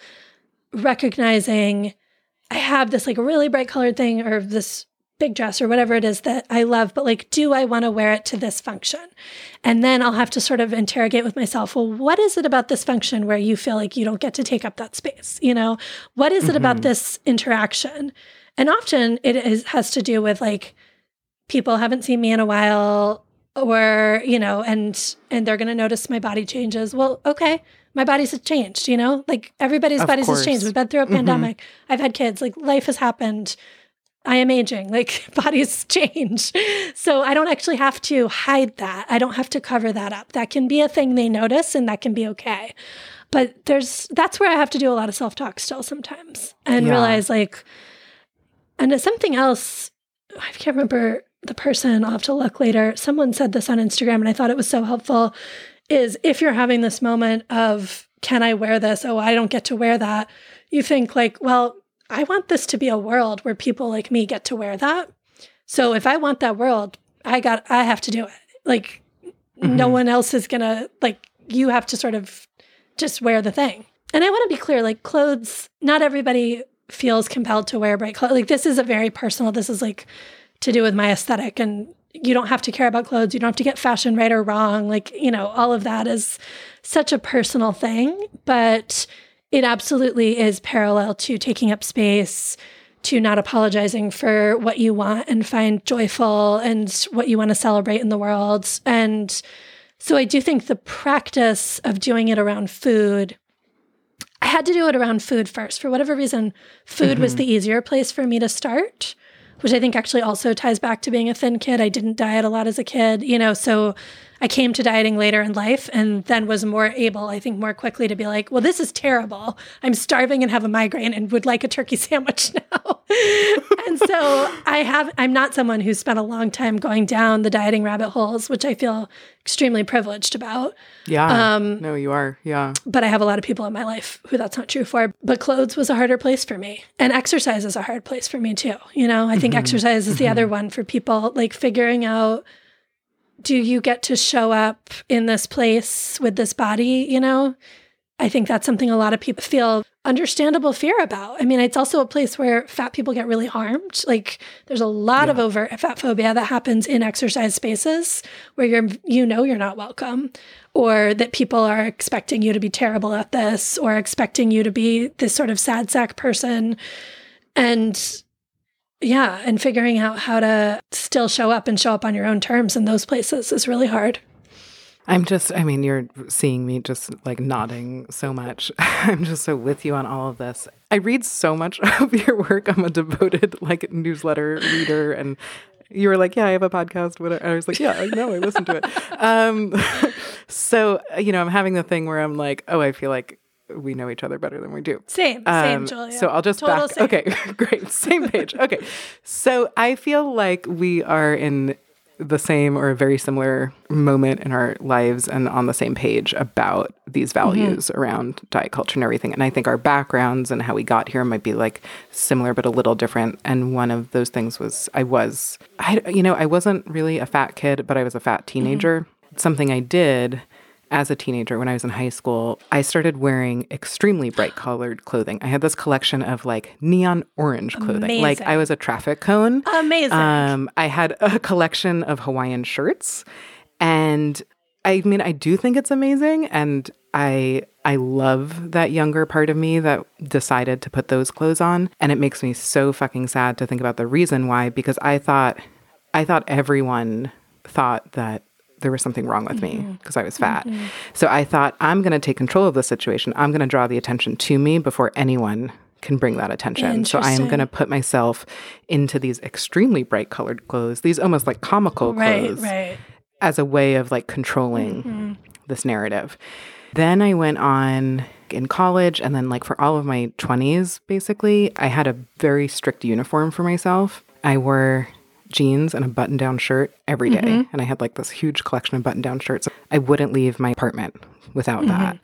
recognizing I have this like really bright colored thing or this big dress or whatever it is that I love, but like, do I want to wear it to this function? And then I'll have to sort of interrogate with myself, well, what is it about this function where you feel like you don't get to take up that space? You know, what is mm-hmm. it about this interaction? And often it is, has to do with like, people haven't seen me in a while or, you know, and, and they're going to notice my body changes. Well, okay. My body's changed, you know, like everybody's of bodies course. has changed. We've been through a mm-hmm. pandemic. I've had kids, like life has happened. I am aging, like bodies change. So I don't actually have to hide that. I don't have to cover that up. That can be a thing they notice and that can be okay. But there's, that's where I have to do a lot of self-talk still sometimes and yeah. realize like, and it's something else, I can't remember the person, I'll have to look later. Someone said this on Instagram and I thought it was so helpful, is if you're having this moment of, can I wear this? Oh, I don't get to wear that. You think like, well, I want this to be a world where people like me get to wear that. So if I want that world, I got, I have to do it. Like mm-hmm. no one else is gonna, like, you have to sort of just wear the thing. And I want to be clear, like clothes, not everybody feels compelled to wear bright clothes. Like this is a very personal, this is like to do with my aesthetic, and you don't have to care about clothes. You don't have to get fashion right or wrong. Like, you know, all of that is such a personal thing, but it absolutely is parallel to taking up space, to not apologizing for what you want and find joyful and what you want to celebrate in the world. And so I do think the practice of doing it around food, I had to do it around food first. For whatever reason, food mm-hmm. was the easier place for me to start, which I think actually also ties back to being a thin kid. I didn't diet a lot as a kid, you know, so I came to dieting later in life and then was more able, I think, more quickly to be like, well, this is terrible. I'm starving and have a migraine and would like a turkey sandwich now. And so I have, I'm not someone who's spent a long time going down the dieting rabbit holes, which I feel extremely privileged about. Yeah. Um, no, you are. Yeah. But I have a lot of people in my life who that's not true for. But clothes was a harder place for me. And exercise is a hard place for me too. You know, I think mm-hmm. exercise is the mm-hmm. other one for people, like figuring out, do you get to show up in this place with this body, you know? I think that's something a lot of people feel understandable fear about. I mean, it's also a place where fat people get really harmed. Like there's a lot yeah. of overt fat phobia that happens in exercise spaces where you're, you know, you're not welcome, or that people are expecting you to be terrible at this, or expecting you to be this sort of sad sack person. And yeah, and figuring out how to still show up and show up on your own terms in those places is really hard. I'm just, I mean, you're seeing me just like nodding so much. I'm just so with you on all of this. I read so much of your work. I'm a devoted like newsletter reader, and you were like, yeah, I have a podcast. Whatever. And I was like, yeah, I know, I listened to it. Um, so, you know, I'm having the thing where I'm like, oh, I feel like we know each other better than we do. Same, um, same, Julia. So I'll just Total back. Same. Okay, great. Same page. Okay. So I feel like we are in the same or a very similar moment in our lives and on the same page about these values mm-hmm. around diet culture and everything. And I think our backgrounds and how we got here might be like similar, but a little different. And one of those things was I was, I, you know, I wasn't really a fat kid, but I was a fat teenager. Mm-hmm. Something I did as a teenager when I was in high school, I started wearing extremely bright colored clothing. I had this collection of like neon orange clothing. Amazing. Like I was a traffic cone. Amazing. Um, I had a collection of Hawaiian shirts. And I mean, I do think it's amazing. And I I love that younger part of me that decided to put those clothes on. And it makes me so fucking sad to think about the reason why, because I thought I thought everyone thought that there was something wrong with mm-hmm. me because I was fat. Mm-hmm. So I thought, I'm going to take control of the situation. I'm going to draw the attention to me before anyone can bring that attention. So I am going to put myself into these extremely bright colored clothes, these almost like comical clothes, right, right. as a way of like controlling mm-hmm. this narrative. Then I went on in college, and then like for all of my twenties, basically, I had a very strict uniform for myself. I wore jeans and a button-down shirt every day. Mm-hmm. And I had like this huge collection of button-down shirts. I wouldn't leave my apartment without mm-hmm. that.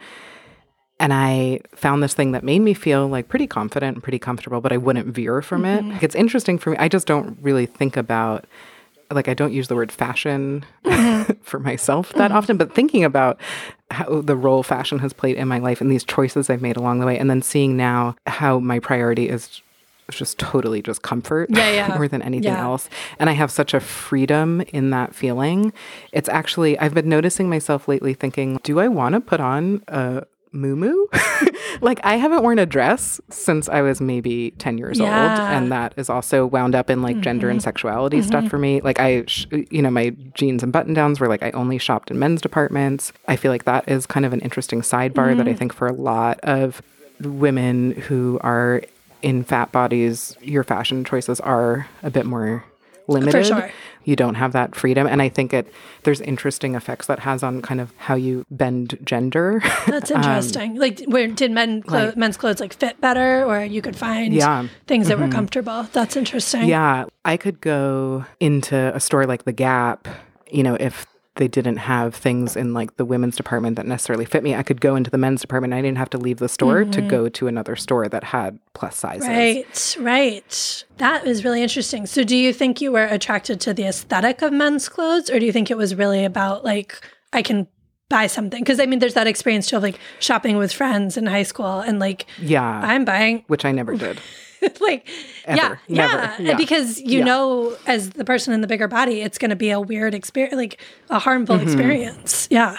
And I found this thing that made me feel like pretty confident and pretty comfortable, but I wouldn't veer from mm-hmm. it. It's interesting for me. I just don't really think about, like, I don't use the word fashion mm-hmm. for myself that mm-hmm. often, but thinking about how the role fashion has played in my life and these choices I've made along the way, and then seeing now how my priority is just totally just comfort yeah, yeah. more than anything yeah. else. And I have such a freedom in that feeling. It's actually, I've been noticing myself lately thinking, do I want to put on a muumuu? Like I haven't worn a dress since I was maybe ten years yeah. old. And that is also wound up in like mm-hmm. gender and sexuality mm-hmm. stuff for me. Like I, sh- you know, my jeans and button downs were like, I only shopped in men's departments. I feel like that is kind of an interesting sidebar mm-hmm. that I think for a lot of women who are in fat bodies, your fashion choices are a bit more limited. For sure. You don't have that freedom. And I think it there's interesting effects that has on kind of how you bend gender. That's interesting. um, like, where did men clo- like, men's clothes like fit better, or you could find yeah. things that mm-hmm. were comfortable? That's interesting. Yeah. I could go into a store like The Gap, you know, if they didn't have things in like the women's department that necessarily fit me. I could go into the men's department. I didn't have to leave the store mm-hmm. to go to another store that had plus sizes. Right, right. That is really interesting. So do you think you were attracted to the aesthetic of men's clothes, or do you think it was really about like, I can buy something? Because I mean, there's that experience too of like shopping with friends in high school and like, yeah, I'm buying. Which I never did. like, Ever. yeah, Never. yeah, yeah. Because you yeah. know, as the person in the bigger body, it's going to be a weird experience, like a harmful mm-hmm. experience. Yeah.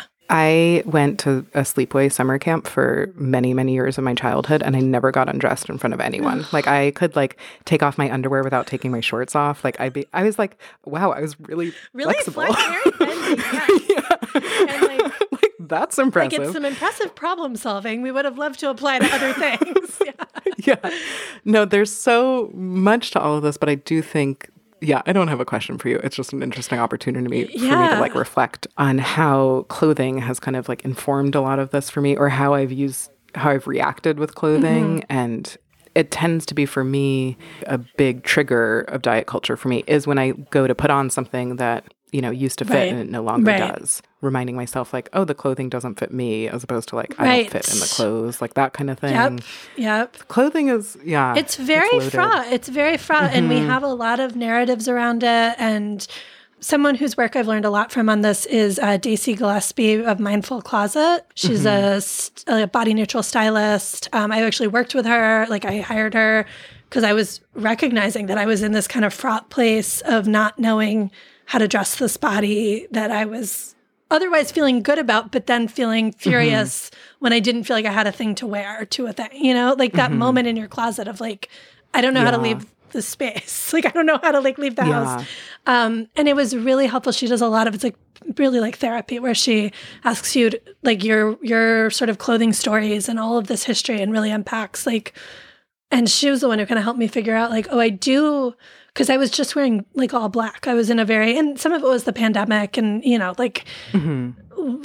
I went to a sleepaway summer camp for many, many years of my childhood, and I never got undressed in front of anyone. Like, I could like take off my underwear without taking my shorts off. Like, I'd be, I was like, wow, I was really, really flexible. Flex, very bendy, yeah. yeah. And like, like, that's impressive. Like, it's some impressive problem solving. We would have loved to apply to other things. Yeah. yeah. No, there's so much to all of this, but I do think, yeah, I don't have a question for you. It's just an interesting opportunity for yeah. me to like reflect on how clothing has kind of like informed a lot of this for me, or how I've used, how I've reacted with clothing. Mm-hmm. And it tends to be for me, a big trigger of diet culture for me is when I go to put on something that, you know, used to fit right. and it no longer right. does. Reminding myself like, oh, the clothing doesn't fit me, as opposed to like, I right. don't fit in the clothes, like that kind of thing. Yep. Yep. Clothing is, yeah. It's very it's fraught. It's very fraught. Mm-hmm. And we have a lot of narratives around it. And someone whose work I've learned a lot from on this is uh, Daisy Gillespie of Mindful Closet. She's mm-hmm. a, a body neutral stylist. Um, I actually worked with her. Like, I hired her because I was recognizing that I was in this kind of fraught place of not knowing how to dress this body that I was otherwise feeling good about, but then feeling furious mm-hmm. when I didn't feel like I had a thing to wear to a thing, you know, like that mm-hmm. moment in your closet of like, I don't know yeah. how to leave the space. Like, I don't know how to like leave the yeah. house. Um, and it was really helpful. She does a lot of, it's like really like therapy, where she asks you to, like your, your sort of clothing stories and all of this history, and really unpacks like, and she was the one who kind of helped me figure out like, oh, I do, because I was just wearing like all black. I was in a very, and some of it was the pandemic and, you know, like mm-hmm.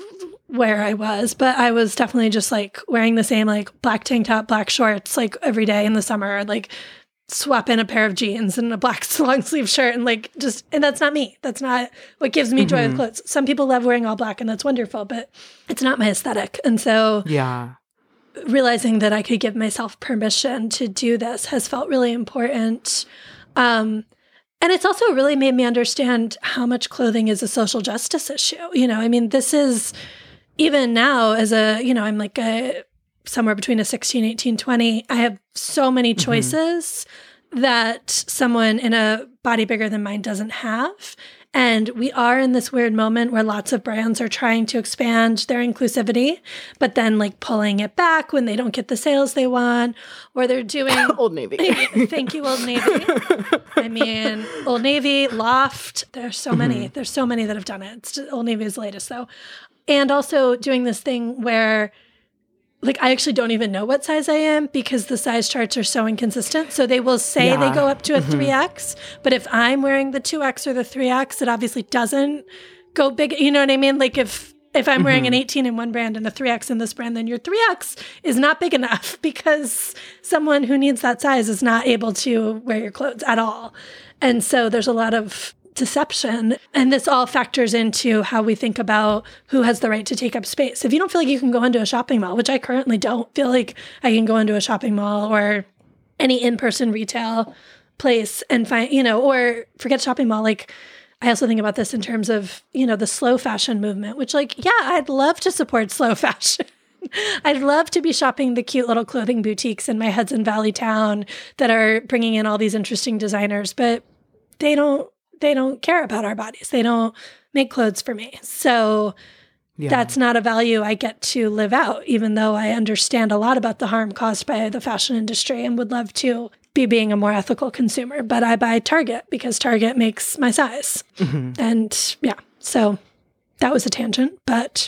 where I was, but I was definitely just like wearing the same like black tank top, black shorts, like every day in the summer, like swap in a pair of jeans and a black long sleeve shirt, and like just, and that's not me. That's not what gives me joy mm-hmm. with clothes. Some people love wearing all black, and that's wonderful, but it's not my aesthetic. And so yeah. realizing that I could give myself permission to do this has felt really important. Um, and it's also really made me understand how much clothing is a social justice issue. You know, I mean, this is even now as a, you know, I'm like a, somewhere between a sixteen, eighteen, twenty. I have so many choices mm-hmm. that someone in a body bigger than mine doesn't have. And we are in this weird moment where lots of brands are trying to expand their inclusivity, but then like pulling it back when they don't get the sales they want, or they're doing Old Navy. Thank you, Old Navy. I mean, Old Navy, Loft. There's so many. Mm-hmm. There's so many that have done it. It's just, Old Navy is the latest though, and also doing this thing where, like, I actually don't even know what size I am because the size charts are so inconsistent. So they will say yeah. they go up to a mm-hmm. three X, but if I'm wearing the two X or the three X, it obviously doesn't go big. You know what I mean? Like if if I'm mm-hmm. wearing an eighteen in one brand and a three X in this brand, then your three X is not big enough because someone who needs that size is not able to wear your clothes at all. And so there's a lot of deception. And this all factors into how we think about who has the right to take up space. If you don't feel like you can go into a shopping mall, which I currently don't feel like I can go into a shopping mall or any in-person retail place and find, you know, or forget shopping mall. Like, I also think about this in terms of, you know, the slow fashion movement, which like, yeah, I'd love to support slow fashion. I'd love to be shopping the cute little clothing boutiques in my Hudson Valley town that are bringing in all these interesting designers, but they don't, they don't care about our bodies. They don't make clothes for me. So yeah. that's not a value I get to live out, even though I understand a lot about the harm caused by the fashion industry and would love to be being a more ethical consumer. But I buy Target because Target makes my size. Mm-hmm. And yeah, so that was a tangent, but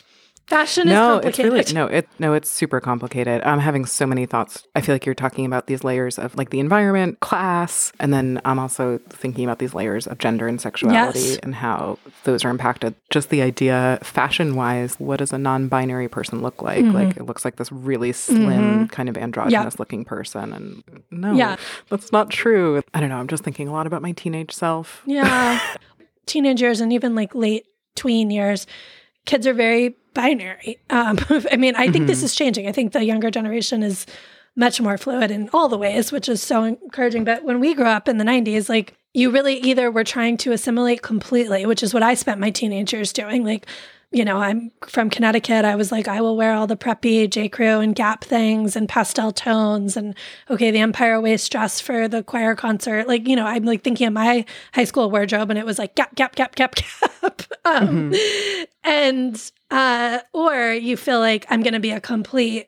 Fashion no, is complicated. It's really, no, it, no, it's super complicated. I'm having so many thoughts. I feel like you're talking about these layers of like the environment, class, and then I'm also thinking about these layers of gender and sexuality Yes. and how those are impacted. Just the idea, fashion-wise, what does a non-binary person look like? Mm-hmm. Like, it looks like this really slim, mm-hmm. kind of androgynous-looking yeah. person. And no, yeah. that's not true. I don't know. I'm just thinking a lot about my teenage self. Yeah. Teenage years and even like late tween years, kids are very binary. Um, I mean, I think mm-hmm. this is changing. I think the younger generation is much more fluid in all the ways, which is so encouraging. But when we grew up in the nineties, like you really either were trying to assimilate completely, which is what I spent my teenage years doing. Like, you know, I'm from Connecticut. I was like, I will wear all the preppy J. Crew and Gap things and pastel tones and, okay, the Empire waist dress for the choir concert. Like, you know, I'm like thinking of my high school wardrobe and it was like Gap, Gap, Gap, Gap, Gap. um, mm-hmm. And, uh, or you feel like I'm going to be a complete,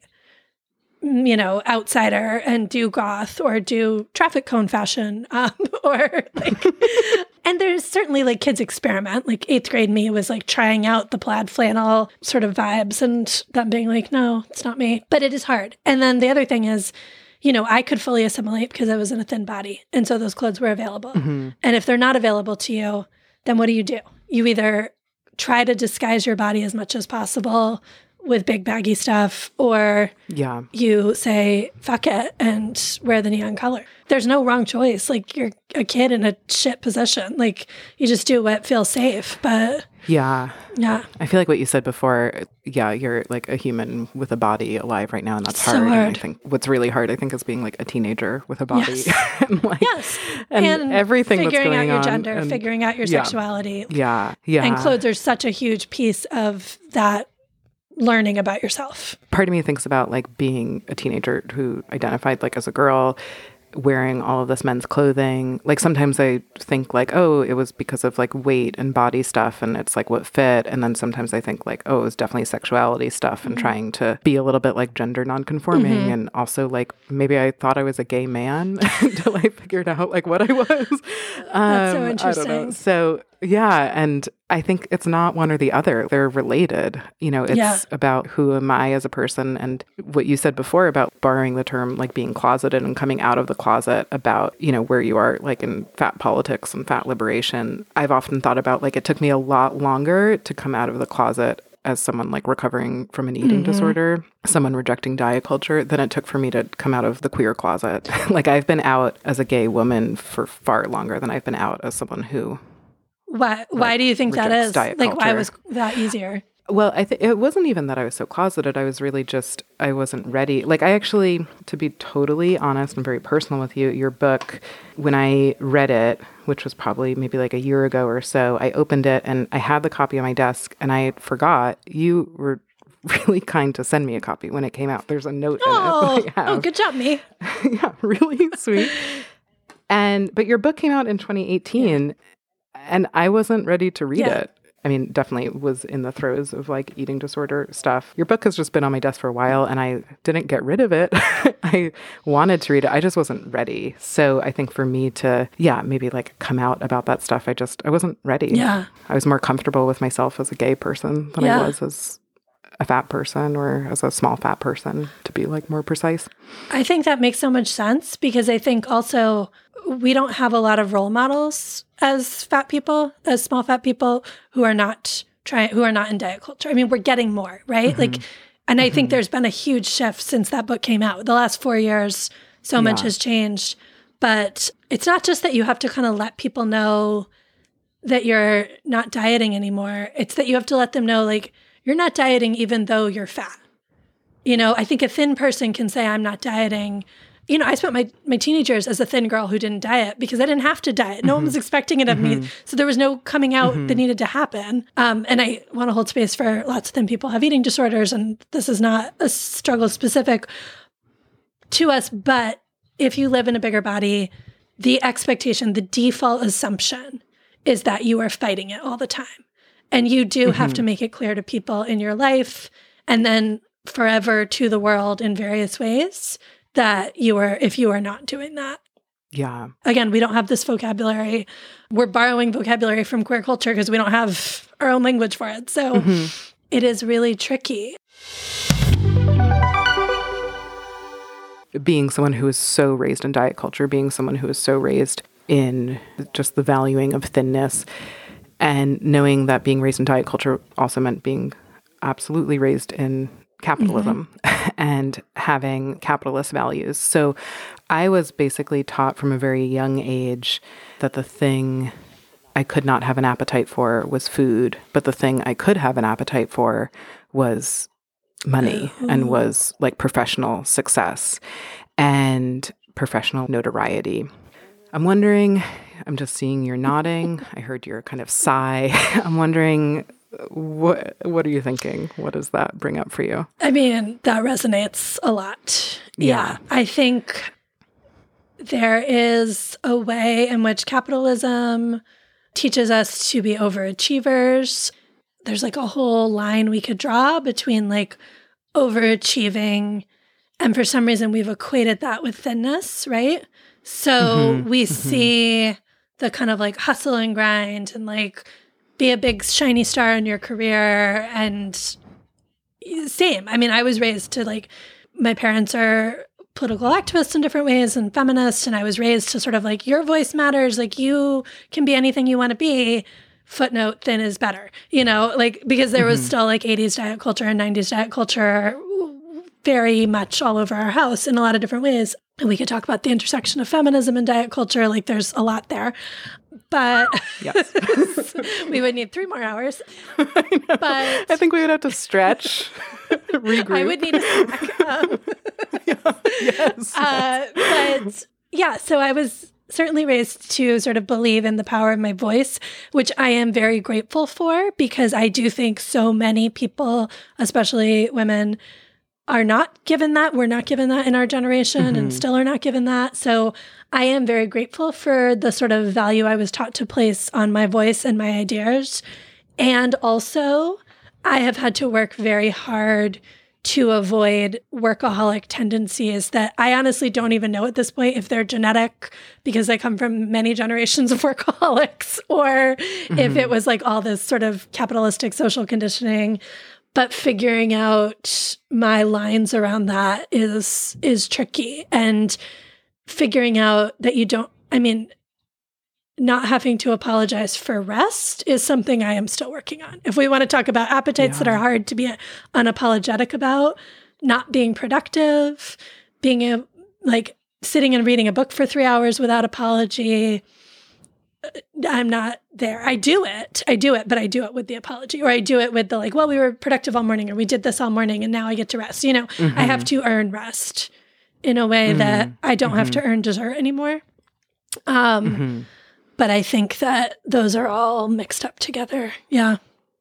you know, outsider and do goth or do traffic cone fashion, um, or like, and there's certainly like kids experiment. Like eighth grade me was like trying out the plaid flannel sort of vibes and them being like, no, it's not me. But it is hard. And then the other thing is, you know, I could fully assimilate because I was in a thin body. And so those clothes were available. Mm-hmm. And if they're not available to you, then what do you do? You either try to disguise your body as much as possible with big baggy stuff, or yeah. you say, fuck it, and wear the neon color. There's no wrong choice. Like, you're a kid in a shit position. Like, you just do what feels safe, but... Yeah. Yeah. I feel like what you said before, yeah, you're like a human with a body alive right now, and that's so hard. hard. And I think what's really hard, I think, is being like a teenager with a body. Yes. and like, yes. And, and everything that's going on. Figuring out your gender, and, figuring out your yeah. sexuality. Yeah. Yeah. And clothes are such a huge piece of that learning about yourself. Part of me thinks about like being a teenager who identified like as a girl, wearing all of this men's clothing. Like sometimes I think like, oh, it was because of like weight and body stuff and it's like what fit. And then sometimes I think like, oh, it was definitely sexuality stuff and mm-hmm. trying to be a little bit like gender nonconforming. Mm-hmm. And also like maybe I thought I was a gay man until I figured out like what I was. That's um, so interesting. I don't know. So yeah. And I think it's not one or the other. They're related. You know, it's yeah. about who am I as a person, and what you said before about borrowing the term like being closeted and coming out of the closet, about, you know, where you are like in fat politics and fat liberation. I've often thought about like it took me a lot longer to come out of the closet as someone like recovering from an eating mm-hmm. disorder, someone rejecting diet culture, than it took for me to come out of the queer closet. Like I've been out as a gay woman for far longer than I've been out as someone who Why Why like, do you think that is? Like, culture. Why was that easier? Well, I think it wasn't even that I was so closeted. I was really just, I wasn't ready. Like, I actually, to be totally honest and very personal with you, your book, when I read it, which was probably maybe like a year ago or so, I opened it and I had the copy on my desk and I forgot. You were really kind to send me a copy when it came out. There's a note oh, in it. Oh, good job, me. Yeah, really sweet. And, but your book came out in twenty eighteen. Yeah. And I wasn't ready to read yeah. it. I mean, definitely was in the throes of like eating disorder stuff. Your book has just been on my desk for a while and I didn't get rid of it. I wanted to read it. I just wasn't ready. So I think for me to, yeah, maybe like come out about that stuff, I just, I wasn't ready. Yeah. I was more comfortable with myself as a gay person than yeah. I was as a fat person, or as a small fat person, to be like more precise. I think that makes so much sense because I think also we don't have a lot of role models as fat people, as small fat people who are not trying, who are not in diet culture. I mean, we're getting more, right? Mm-hmm. Like, and I mm-hmm. think there's been a huge shift since that book came out. The last four years, so yeah. much has changed. But it's not just that you have to kind of let people know that you're not dieting anymore. It's that you have to let them know, like, you're not dieting even though you're fat. You know, I think a thin person can say, I'm not dieting. You know, I spent my, my teenage years as a thin girl who didn't diet because I didn't have to diet. No mm-hmm. one was expecting it of mm-hmm. me. So there was no coming out mm-hmm. that needed to happen. Um, and I want to hold space for lots of thin people who have eating disorders. And this is not a struggle specific to us. But if you live in a bigger body, the expectation, the default assumption is that you are fighting it all the time. And you do mm-hmm. have to make it clear to people in your life and then forever to the world in various ways that you are, if you are not doing that. Yeah. Again, we don't have this vocabulary. We're borrowing vocabulary from queer culture because we don't have our own language for it. So mm-hmm. it is really tricky. Being someone who is so raised in diet culture, being someone who is so raised in just the valuing of thinness, and knowing that being raised in diet culture also meant being absolutely raised in capitalism mm-hmm. and having capitalist values. So I was basically taught from a very young age that the thing I could not have an appetite for was food, but the thing I could have an appetite for was money oh. and was like professional success and professional notoriety. I'm wondering, I'm just seeing you're nodding. I heard your kind of sigh. I'm wondering, what what are you thinking? What does that bring up for you? I mean, that resonates a lot. Yeah. yeah. I think there is a way in which capitalism teaches us to be overachievers. There's like a whole line we could draw between like overachieving, and for some reason we've equated that with thinness, right? So mm-hmm. we mm-hmm. see the kind of like hustle and grind and like be a big shiny star in your career. And same. I mean, I was raised to like, my parents are political activists in different ways and feminists. And I was raised to sort of like, your voice matters. Like you can be anything you want to be. Footnote, thin is better, you know, like, because there was mm-hmm. still like eighties diet culture and nineties diet culture very much all over our house in a lot of different ways. And we could talk about the intersection of feminism and diet culture. Like there's a lot there, but yes. we would need three more hours. I but I think we would have to stretch, regroup. I would need a snack. Um, yeah. Yes. Uh, but yeah, so I was certainly raised to sort of believe in the power of my voice, which I am very grateful for, because I do think so many people, especially women, are not given that. We're not given that in our generation mm-hmm. and still are not given that. So I am very grateful for the sort of value I was taught to place on my voice and my ideas. And also, I have had to work very hard to avoid workaholic tendencies that I honestly don't even know at this point if they're genetic, because I come from many generations of workaholics, or mm-hmm. if it was like all this sort of capitalistic social conditioning. But figuring out my lines around that is is tricky. And figuring out that you don't, I mean, not having to apologize for rest is something I am still working on. If we want to talk about appetites yeah. that are hard to be unapologetic about, not being productive, being a, like sitting and reading a book for three hours without apology, I'm not there. I do it. I do it, but I do it with the apology, or I do it with the like, well, we were productive all morning, or we did this all morning and now I get to rest. You know, mm-hmm. I have to earn rest in a way mm-hmm. that I don't mm-hmm. have to earn dessert anymore. Um, mm-hmm. But I think that those are all mixed up together. Yeah.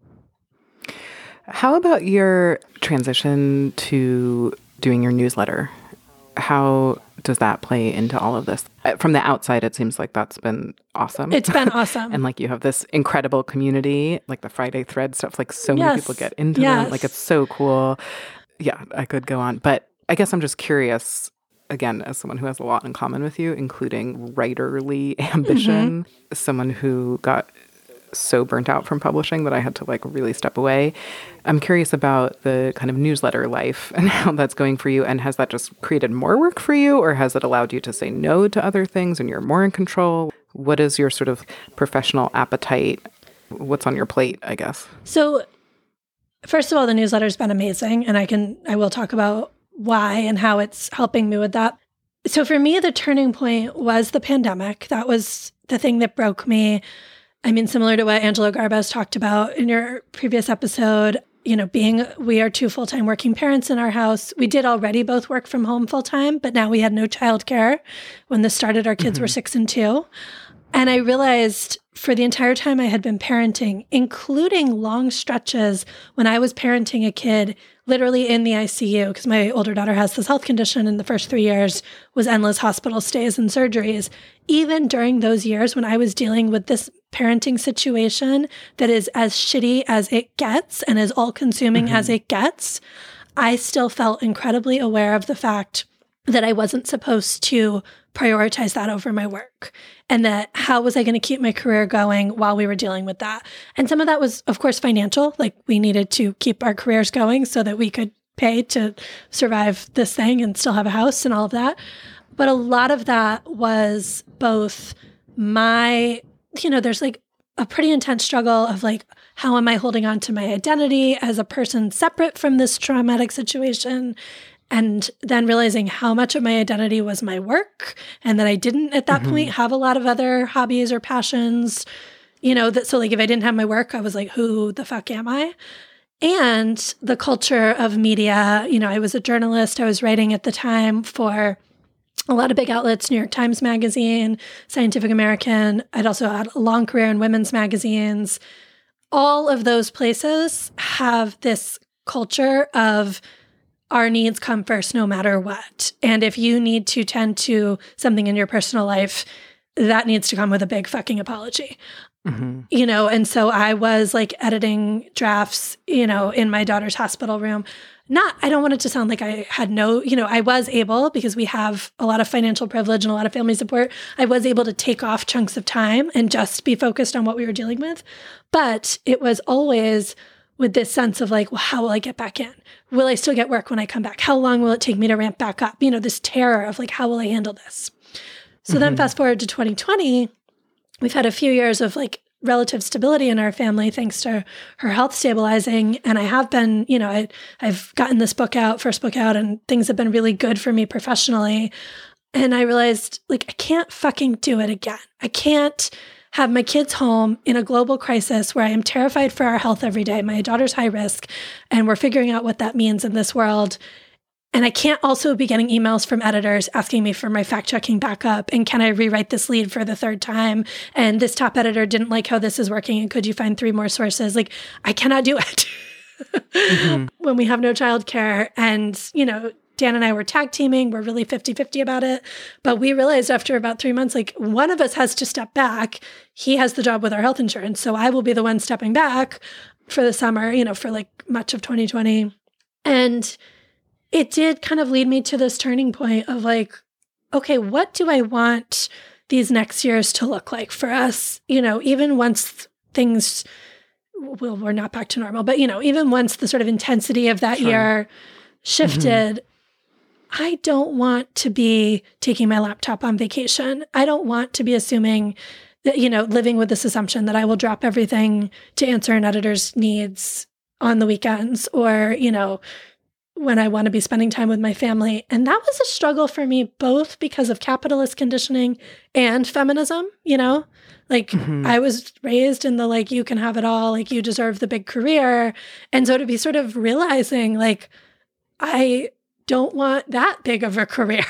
How about your transition to doing your newsletter? How does that play into all of this? From the outside, it seems like that's been awesome. It's been awesome. And like you have this incredible community, like the Friday thread stuff, like so yes. many people get into yes. them. Like it's so cool. Yeah, I could go on. But I guess I'm just curious, again, as someone who has a lot in common with you, including writerly ambition, mm-hmm. someone who got so burnt out from publishing that I had to like really step away. I'm curious about the kind of newsletter life and how that's going for you. And has that just created more work for you, or has it allowed you to say no to other things and you're more in control? What is your sort of professional appetite? What's on your plate, I guess? So first of all, the newsletter's been amazing, and I can, I will talk about why and how it's helping me with that. So for me, the turning point was the pandemic. That was the thing that broke me. I mean, similar to what Angela Garbus talked about in your previous episode, you know, being, we are two full-time working parents in our house. We did already both work from home full-time, but now we had no childcare. When this started, our kids mm-hmm. were six and two. And I realized for the entire time I had been parenting, including long stretches when I was parenting a kid literally in the I C U, because my older daughter has this health condition, and the first three years was endless hospital stays and surgeries. Even during those years when I was dealing with this parenting situation that is as shitty as it gets and as all-consuming mm-hmm. as it gets, I still felt incredibly aware of the fact that I wasn't supposed to prioritize that over my work. And that how was I going to keep my career going while we were dealing with that? And some of that was, of course, financial. Like we needed to keep our careers going so that we could pay to survive this thing and still have a house and all of that. But a lot of that was both my, you know, there's like a pretty intense struggle of like, how am I holding on to my identity as a person separate from this traumatic situation? And then realizing how much of my identity was my work and that I didn't at that mm-hmm. point have a lot of other hobbies or passions, you know, that so like if I didn't have my work, I was like, who the fuck am I? And the culture of media, you know, I was a journalist. I was writing at the time for a lot of big outlets, New York Times Magazine, Scientific American. I'd also had a long career in women's magazines. All of those places have this culture of our needs come first no matter what. And if you need to tend to something in your personal life, that needs to come with a big fucking apology. Mm-hmm. You know, and so I was like editing drafts, you know, in my daughter's hospital room. Not, I don't want it to sound like I had no, you know, I was able, because we have a lot of financial privilege and a lot of family support, I was able to take off chunks of time and just be focused on what we were dealing with. But it was always with this sense of like, well, how will I get back in? Will I still get work when I come back? How long will it take me to ramp back up? You know, this terror of like, how will I handle this? So mm-hmm. then fast forward to twenty twenty, we've had a few years of like relative stability in our family thanks to her health stabilizing. And I have been, you know, I, I've gotten this book out, first book out, and things have been really good for me professionally. And I realized like, I can't fucking do it again. I can't have my kids home in a global crisis where I am terrified for our health every day. My daughter's high risk, and we're figuring out what that means in this world. And I can't also be getting emails from editors asking me for my fact-checking backup. And can I rewrite this lead for the third time? And this top editor didn't like how this is working. And could you find three more sources? Like, I cannot do it mm-hmm. when we have no childcare. And, you know, Dan and I were tag teaming. We're really fifty-fifty about it. But we realized after about three months, like one of us has to step back. He has the job with our health insurance. So I will be the one stepping back for the summer, you know, for like much of twenty twenty. And it did kind of lead me to this turning point of like, okay, what do I want these next years to look like for us? You know, even once things, well, we're not back to normal, but, you know, even once the sort of intensity of that sure. year shifted, mm-hmm. I don't want to be taking my laptop on vacation. I don't want to be assuming that, you know, living with this assumption that I will drop everything to answer an editor's needs on the weekends or, you know, when I want to be spending time with my family. And that was a struggle for me, both because of capitalist conditioning and feminism, you know? Like mm-hmm. I was raised in the, like, you can have it all, like you deserve the big career. And so to be sort of realizing like, I don't want that big of a career.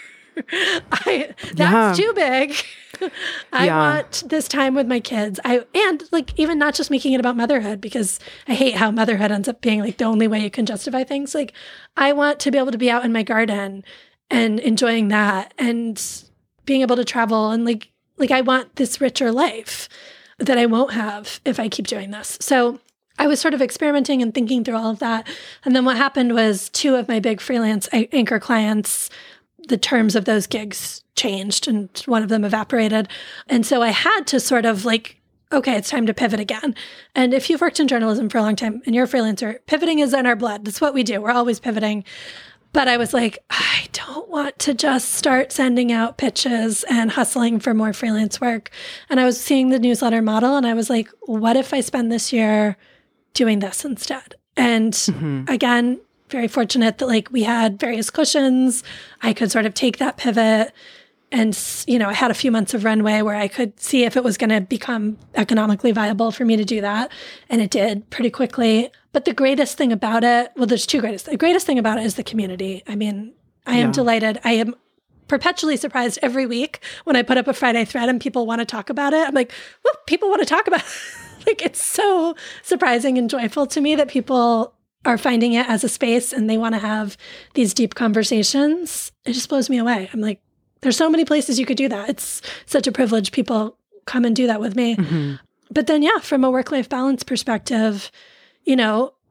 I that's yeah. too big. I yeah. want this time with my kids. I and like even not just making it about motherhood, because I hate how motherhood ends up being like the only way you can justify things. Like I want to be able to be out in my garden and enjoying that and being able to travel and like like I want this richer life that I won't have if I keep doing this. So I was sort of experimenting and thinking through all of that. And then what happened was two of my big freelance anchor clients, the terms of those gigs changed and one of them evaporated. And so I had to sort of like, okay, it's time to pivot again. And if you've worked in journalism for a long time and you're a freelancer, pivoting is in our blood. That's what we do. We're always pivoting. But I was like, I don't want to just start sending out pitches and hustling for more freelance work. And I was seeing the newsletter model and I was like, what if I spend this year doing this instead? And mm-hmm. again, very fortunate that like we had various cushions. I could sort of take that pivot and, you know, I had a few months of runway where I could see if it was going to become economically viable for me to do that. And it did pretty quickly. But the greatest thing about it, well, there's two greatest. The greatest thing about it is the community. I mean, I am yeah. delighted. I am perpetually surprised every week when I put up a Friday thread and people want to talk about it. I'm like, well, people want to talk about it. Like, it's so surprising and joyful to me that people are finding it as a space and they want to have these deep conversations. It just blows me away. I'm like, there's so many places you could do that. It's such a privilege. People come and do that with me. Mm-hmm. But then, yeah, from a work-life balance perspective, you know,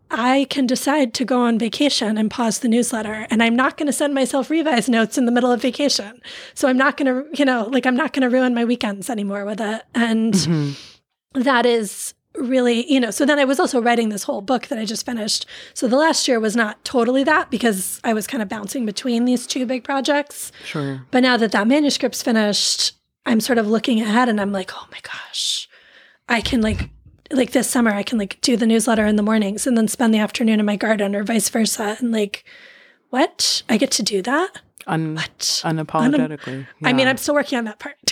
I can decide to go on vacation and pause the newsletter, and I'm not going to send myself revise notes in the middle of vacation. So I'm not going to, you know, like I'm not going to ruin my weekends anymore with it. And mm-hmm. that is really, you know, so then I was also writing this whole book that I just finished. So the last year was not totally that because I was kind of bouncing between these two big projects. Sure. But now that that manuscript's finished, I'm sort of looking ahead and I'm like, oh my gosh, I can like, like this summer, I can like do the newsletter in the mornings and then spend the afternoon in my garden or vice versa. And like, what? I get to do that? Un- what? Unapologetically. Un- yeah. I mean, I'm still working on that part.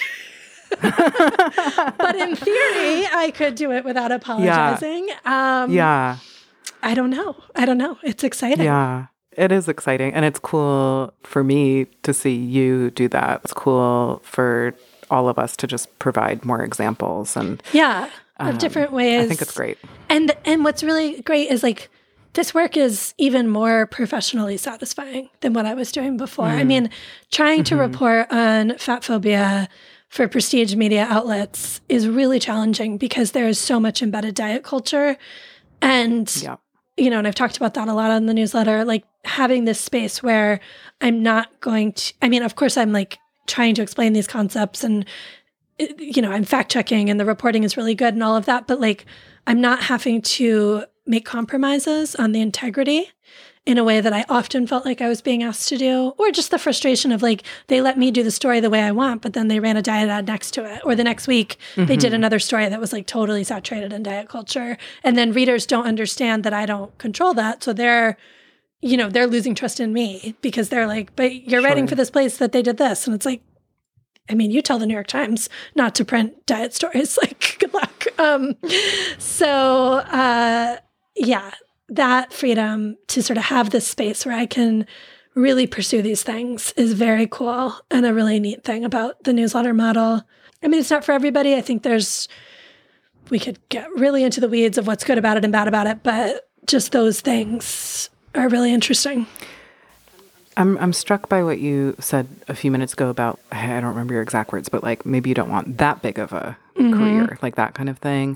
But in theory, I could do it without apologizing. Yeah. Um, yeah. I don't know. I don't know. It's exciting. Yeah. It is exciting. And it's cool for me to see you do that. It's cool for all of us to just provide more examples and yeah. Of different ways. Um, I think it's great. And and what's really great is like this work is even more professionally satisfying than what I was doing before. Mm. I mean, trying to mm-hmm. report on fat phobia for prestige media outlets is really challenging because there is so much embedded diet culture. And, yeah. you know, and I've talked about that a lot on the newsletter, like having this space where I'm not going to, I mean, of course, I'm like trying to explain these concepts and you know, I'm fact checking and the reporting is really good and all of that, but like, I'm not having to make compromises on the integrity in a way that I often felt like I was being asked to do, or just the frustration of like, they let me do the story the way I want, but then they ran a diet ad next to it. Or the next week mm-hmm. they did another story that was like totally saturated in diet culture. And then readers don't understand that I don't control that. So they're, you know, they're losing trust in me because they're like, but you're sure. writing for this place that they did this. And it's like, I mean, you tell the New York Times not to print diet stories. Like, good luck. Um, so, uh, yeah, that freedom to sort of have this space where I can really pursue these things is very cool and a really neat thing about the newsletter model. I mean, it's not for everybody. I think there's, we could get really into the weeds of what's good about it and bad about it, but just those things are really interesting. I'm I'm struck by what you said a few minutes ago about, I don't remember your exact words, but like maybe you don't want that big of a mm-hmm. career, like that kind of thing.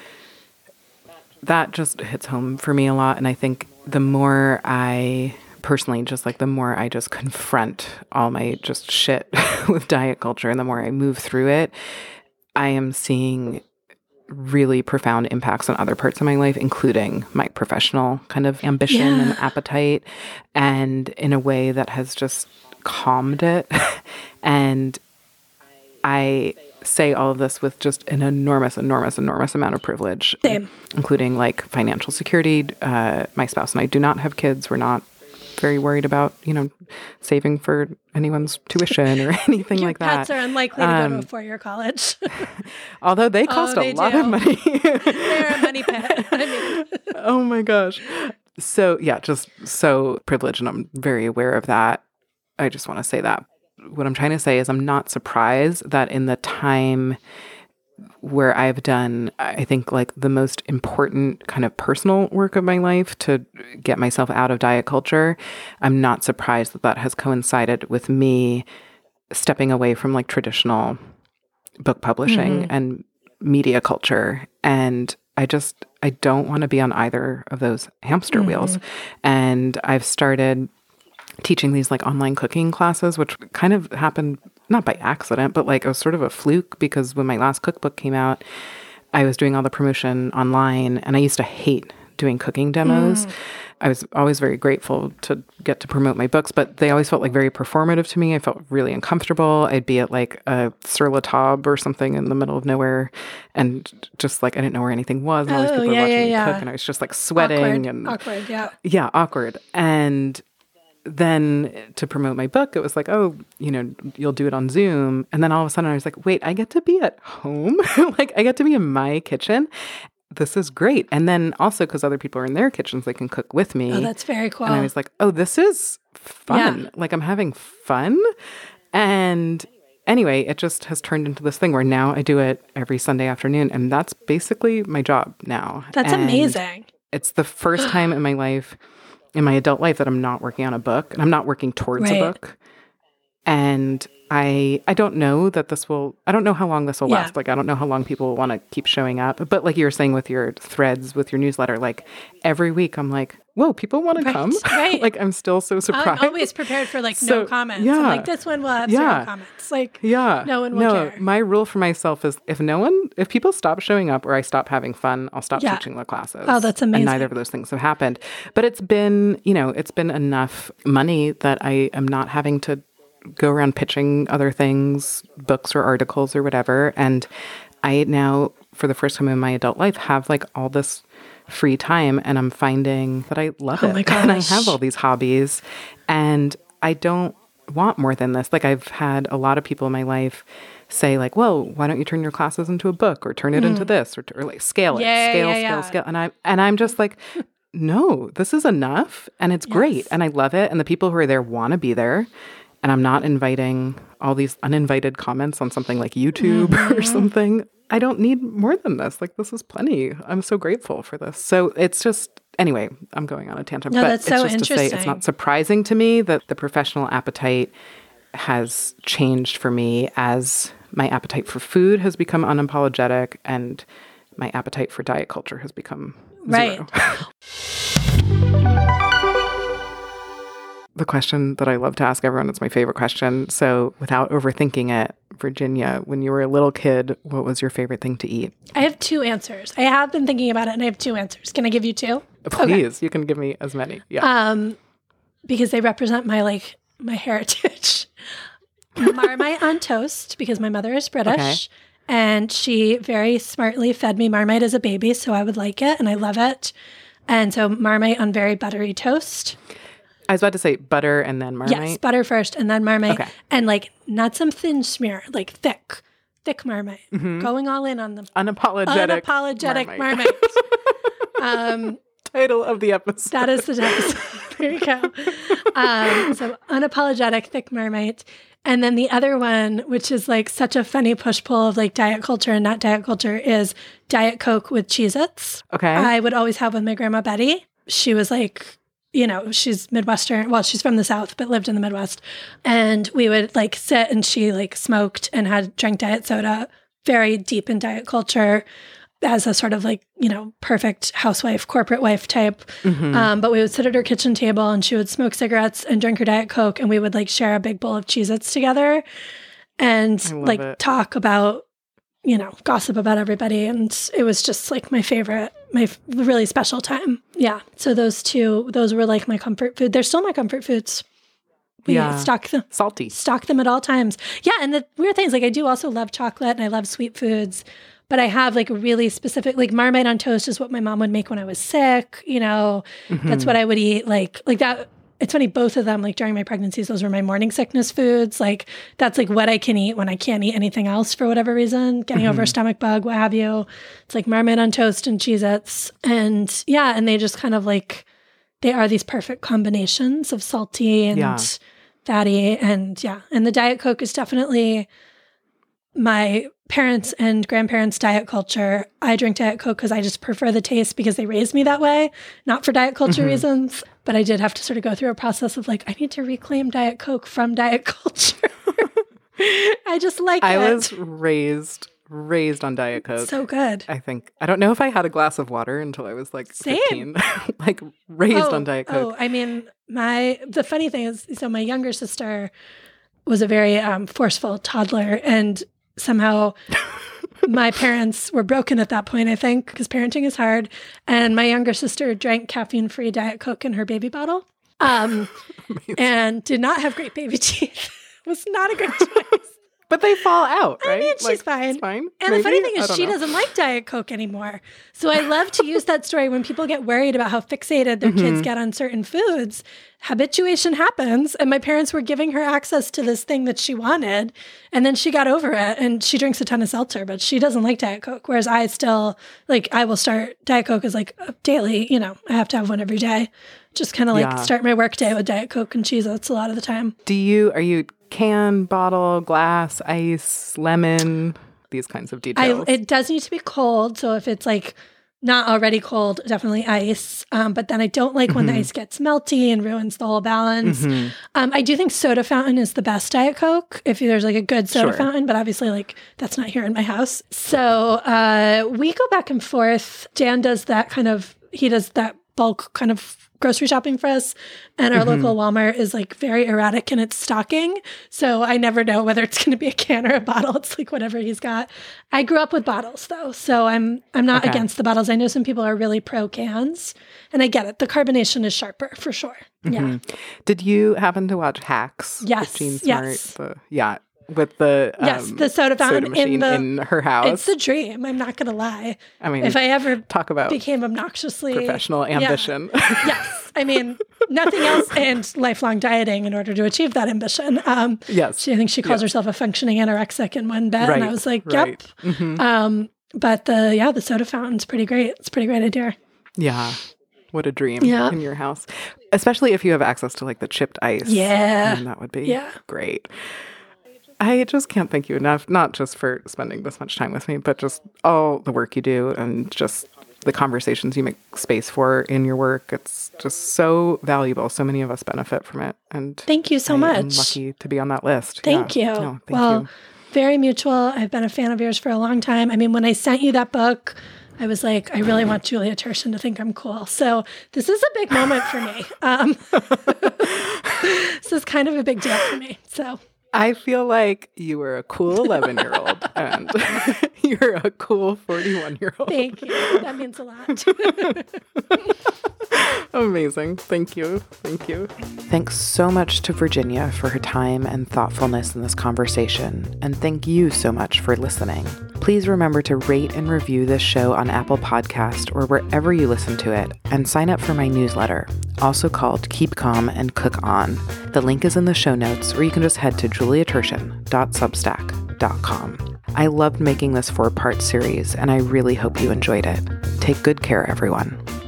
That just hits home for me a lot. And I think the more I personally, just like the more I just confront all my just shit with diet culture and the more I move through it, I am seeing really profound impacts on other parts of my life, including my professional kind of ambition yeah. and appetite, and in a way that has just calmed it. And I say all of this with just an enormous, enormous, enormous amount of privilege, Same. including like financial security. Uh, my spouse and I do not have kids. We're not very worried about, you know, saving for anyone's tuition or anything Your like that. Pets are unlikely to um, go to a four-year college. Although they cost oh, they a lot do. of money. They're a money pit. I mean. Oh my gosh. So yeah, just so privileged, and I'm very aware of that. I just want to say that. What I'm trying to say is I'm not surprised that in the time where I've done, I think, like the most important kind of personal work of my life to get myself out of diet culture, I'm not surprised that that has coincided with me stepping away from like traditional book publishing mm-hmm. and media culture. And I just, I don't want to be on either of those hamster mm-hmm. wheels. And I've started teaching these like online cooking classes, which kind of happened not by accident, but like it was sort of a fluke because when my last cookbook came out, I was doing all the promotion online and I used to hate doing cooking demos. Mm. I was always very grateful to get to promote my books, but they always felt like very performative to me. I felt really uncomfortable. I'd be at like a Sur La Table or something in the middle of nowhere and just like I didn't know where anything was. And all these oh, people yeah, were watching yeah, me yeah. cook and I was just like sweating. Awkward. and Awkward, yeah. Yeah, awkward. And then to promote my book, it was like, oh, you know, you'll do it on Zoom. And then all of a sudden I was like, wait, I get to be at home? Like I get to be in my kitchen. This is great. And then also because other people are in their kitchens, they can cook with me. Oh, that's very cool. And I was like, oh, this is fun. Yeah. Like I'm having fun. And anyway, it just has turned into this thing where now I do it every Sunday afternoon. And that's basically my job now. That's and amazing. It's the first time in my life, in my adult life, that I'm not working on a book and I'm not working towards right. a book. And I I don't know that this will, I don't know how long this will Yeah. last. Like, I don't know how long people will want to keep showing up. But like you were saying with your threads, with your newsletter, like every week I'm like, whoa, people want to Right, come? right. Like, I'm still so surprised. I'm always prepared for like So, no comments. yeah. I'm like, this one will have Yeah. zero comments. Like, Yeah. no one will no, care. My rule for myself is if no one, if people stop showing up or I stop having fun, I'll stop Yeah. teaching the classes. Oh, that's And amazing. neither of those things have happened. But it's been, you know, it's been enough money that I am not having to go around pitching other things, books or articles or whatever. And I now, for the first time in my adult life, have like all this free time, and I'm finding that I love Oh it. my And I gosh. have all these hobbies, and I don't want more than this. Like, I've had a lot of people in my life say like, well, why don't you turn your classes into a book or turn it into this or, or like scale it, Mm. Yeah, scale, yeah, scale, yeah. scale. And I, and I'm just like, no, this is enough. And it's great. Yes. And I love it. And the people who are there want to be there. And I'm not inviting all these uninvited comments on something like YouTube Mm-hmm. or something. I don't need more than this. Like, this is plenty. I'm so grateful for this. So it's just, anyway, I'm going on a tangent. No, but that's it's so just to say it's interesting. not surprising to me that the professional appetite has changed for me as my appetite for food has become unapologetic and my appetite for diet culture has become Right. zero. The question that I love to ask everyone, it's my favorite question. So without overthinking it, Virginia, when you were a little kid, what was your favorite thing to eat? I have two answers. I have been thinking about it and I have two answers. Can I give you two? Please, you can give me as many. Yeah. Um, because they represent my like my heritage. Marmite on toast, because my mother is British. Okay. And she very smartly fed me Marmite as a baby, so I would like it and I love it. And so Marmite on very buttery toast. I was about to say butter and then Marmite. Yes, butter first and then Marmite. Okay. And like not some thin smear, like thick, thick Marmite. Mm-hmm. Going all in on the Unapologetic. unapologetic Marmite. Marmite. um, Title of the episode. that is the episode. There you go. Um, so unapologetic, thick Marmite. And then the other one, which is like such a funny push-pull of like diet culture and not diet culture, is Diet Coke with Cheez-Its. Okay. I would always have with my grandma Betty. She was like, you know, she's Midwestern. Well, she's from the South, but lived in the Midwest. And we would like sit and she like smoked and had drank diet soda, very deep in diet culture as a sort of like, you know, perfect housewife, corporate wife type. Mm-hmm. Um, but we would sit at her kitchen table and she would smoke cigarettes and drink her Diet Coke. And we would like share a big bowl of Cheez-Its together and I love like it. talk about, you know, gossip about everybody. And it was just like my favorite, my f- really special time. Yeah. So those two, those were like my comfort food. They're still my comfort foods. We Yeah. stock them, Salty. stock them at all times. Yeah. And the weird thing is like, I do also love chocolate and I love sweet foods, but I have like really specific, like Marmite on toast is what my mom would make when I was sick. You know, Mm-hmm. that's what I would eat. Like, like that. It's funny, both of them, like during my pregnancies, those were my morning sickness foods. Like that's like what I can eat when I can't eat anything else for whatever reason, getting over a stomach bug, what have you. It's like Marmite on toast and Cheez-Its. And yeah, and they just kind of like, they are these perfect combinations of salty and Yeah. fatty. And yeah, and the Diet Coke is definitely my parents' and grandparents' diet culture. I drink Diet Coke because I just prefer the taste because they raised me that way, not for diet culture Mm-hmm. reasons. But I did have to sort of go through a process of like, I need to reclaim Diet Coke from diet culture. I just like I it. was raised raised on Diet Coke. So good. I think. I don't know if I had a glass of water until I was like Same. fifteen. Like raised oh, on Diet Coke. Oh, I mean, my the funny thing is, so my younger sister was a very um, forceful toddler, and somehow my parents were broken at that point, I think, because parenting is hard. And my younger sister drank caffeine-free Diet Coke in her baby bottle, um, and did not have great baby teeth. Was not a good choice. But they fall out, right? I mean, she's Like, fine. It's fine. And Maybe? the funny thing I is, don't she know. doesn't like Diet Coke anymore. So I love to use that story when people get worried about how fixated their Mm-hmm. kids get on certain foods. Habituation happens. And my parents were giving her access to this thing that she wanted. And then she got over it and she drinks a ton of seltzer, but she doesn't like Diet Coke. Whereas I still, like, I will start, Diet Coke is like a daily, you know, I have to have one every day. Just kind of like Yeah. start my work day with Diet Coke and Cheez-Its a lot of the time. Do you, are you can, bottle, glass, ice, lemon, these kinds of I, details? it does need to be cold. So if it's like not already cold, definitely ice. Um, but then I don't like mm-hmm. when the ice gets melty and ruins the whole balance. Mm-hmm. Um, I do think soda fountain is the best Diet Coke if there's like a good soda sure. fountain, but obviously like that's not here in my house. So uh, we go back and forth. Dan does that kind of, he does that bulk kind of grocery shopping for us, and our mm-hmm. local Walmart is like very erratic in its stocking, so I never know whether it's going to be a can or a bottle. It's like whatever he's got. I grew up with bottles though, so I'm I'm not okay. against the bottles. I know some people are really pro cans, and I get it. The carbonation is sharper for sure. Mm-hmm. Yeah. Did you happen to watch Hacks? Yes. With Jean Smart? Yes. The, yeah. With the um, yes, the soda fountain soda machine in, the, in her house. It's a dream. I'm not going to lie. I mean, if I ever talk about became obnoxiously professional ambition. Yeah. Yes, I mean nothing else, and lifelong dieting in order to achieve that ambition. Um, yes, she, I think she calls yep. herself a functioning anorexic in one bed, right. and I was like, right. yep. Mm-hmm. Um, but the yeah, the soda fountain's pretty great. It's a pretty great idea. Yeah. What a dream yeah. in your house, especially if you have access to like the chipped ice. Yeah, and that would be yeah. great. I just can't thank you enough, not just for spending this much time with me, but just all the work you do and just the conversations you make space for in your work. It's just so valuable. So many of us benefit from it. And thank you so I much. I'm lucky to be on that list. Thank yeah. you. No, thank well, you. Very mutual. I've been a fan of yours for a long time. I mean, when I sent you that book, I was like, I really want Julia Turshen to think I'm cool. So this is a big moment for me. Um, this is kind of a big deal for me. So I feel like you were a cool eleven-year-old and you're a cool forty-one-year-old. Thank you. That means a lot. Amazing. Thank you. Thank you. Thanks so much to Virginia for her time and thoughtfulness in this conversation. And thank you so much for listening. Please remember to rate and review this show on Apple Podcast or wherever you listen to it, and sign up for my newsletter, also called Keep Calm and Cook On. The link is in the show notes, or you can just head to julia turshen dot substack dot com. I loved making this four-part series, and I really hope you enjoyed it. Take good care, everyone.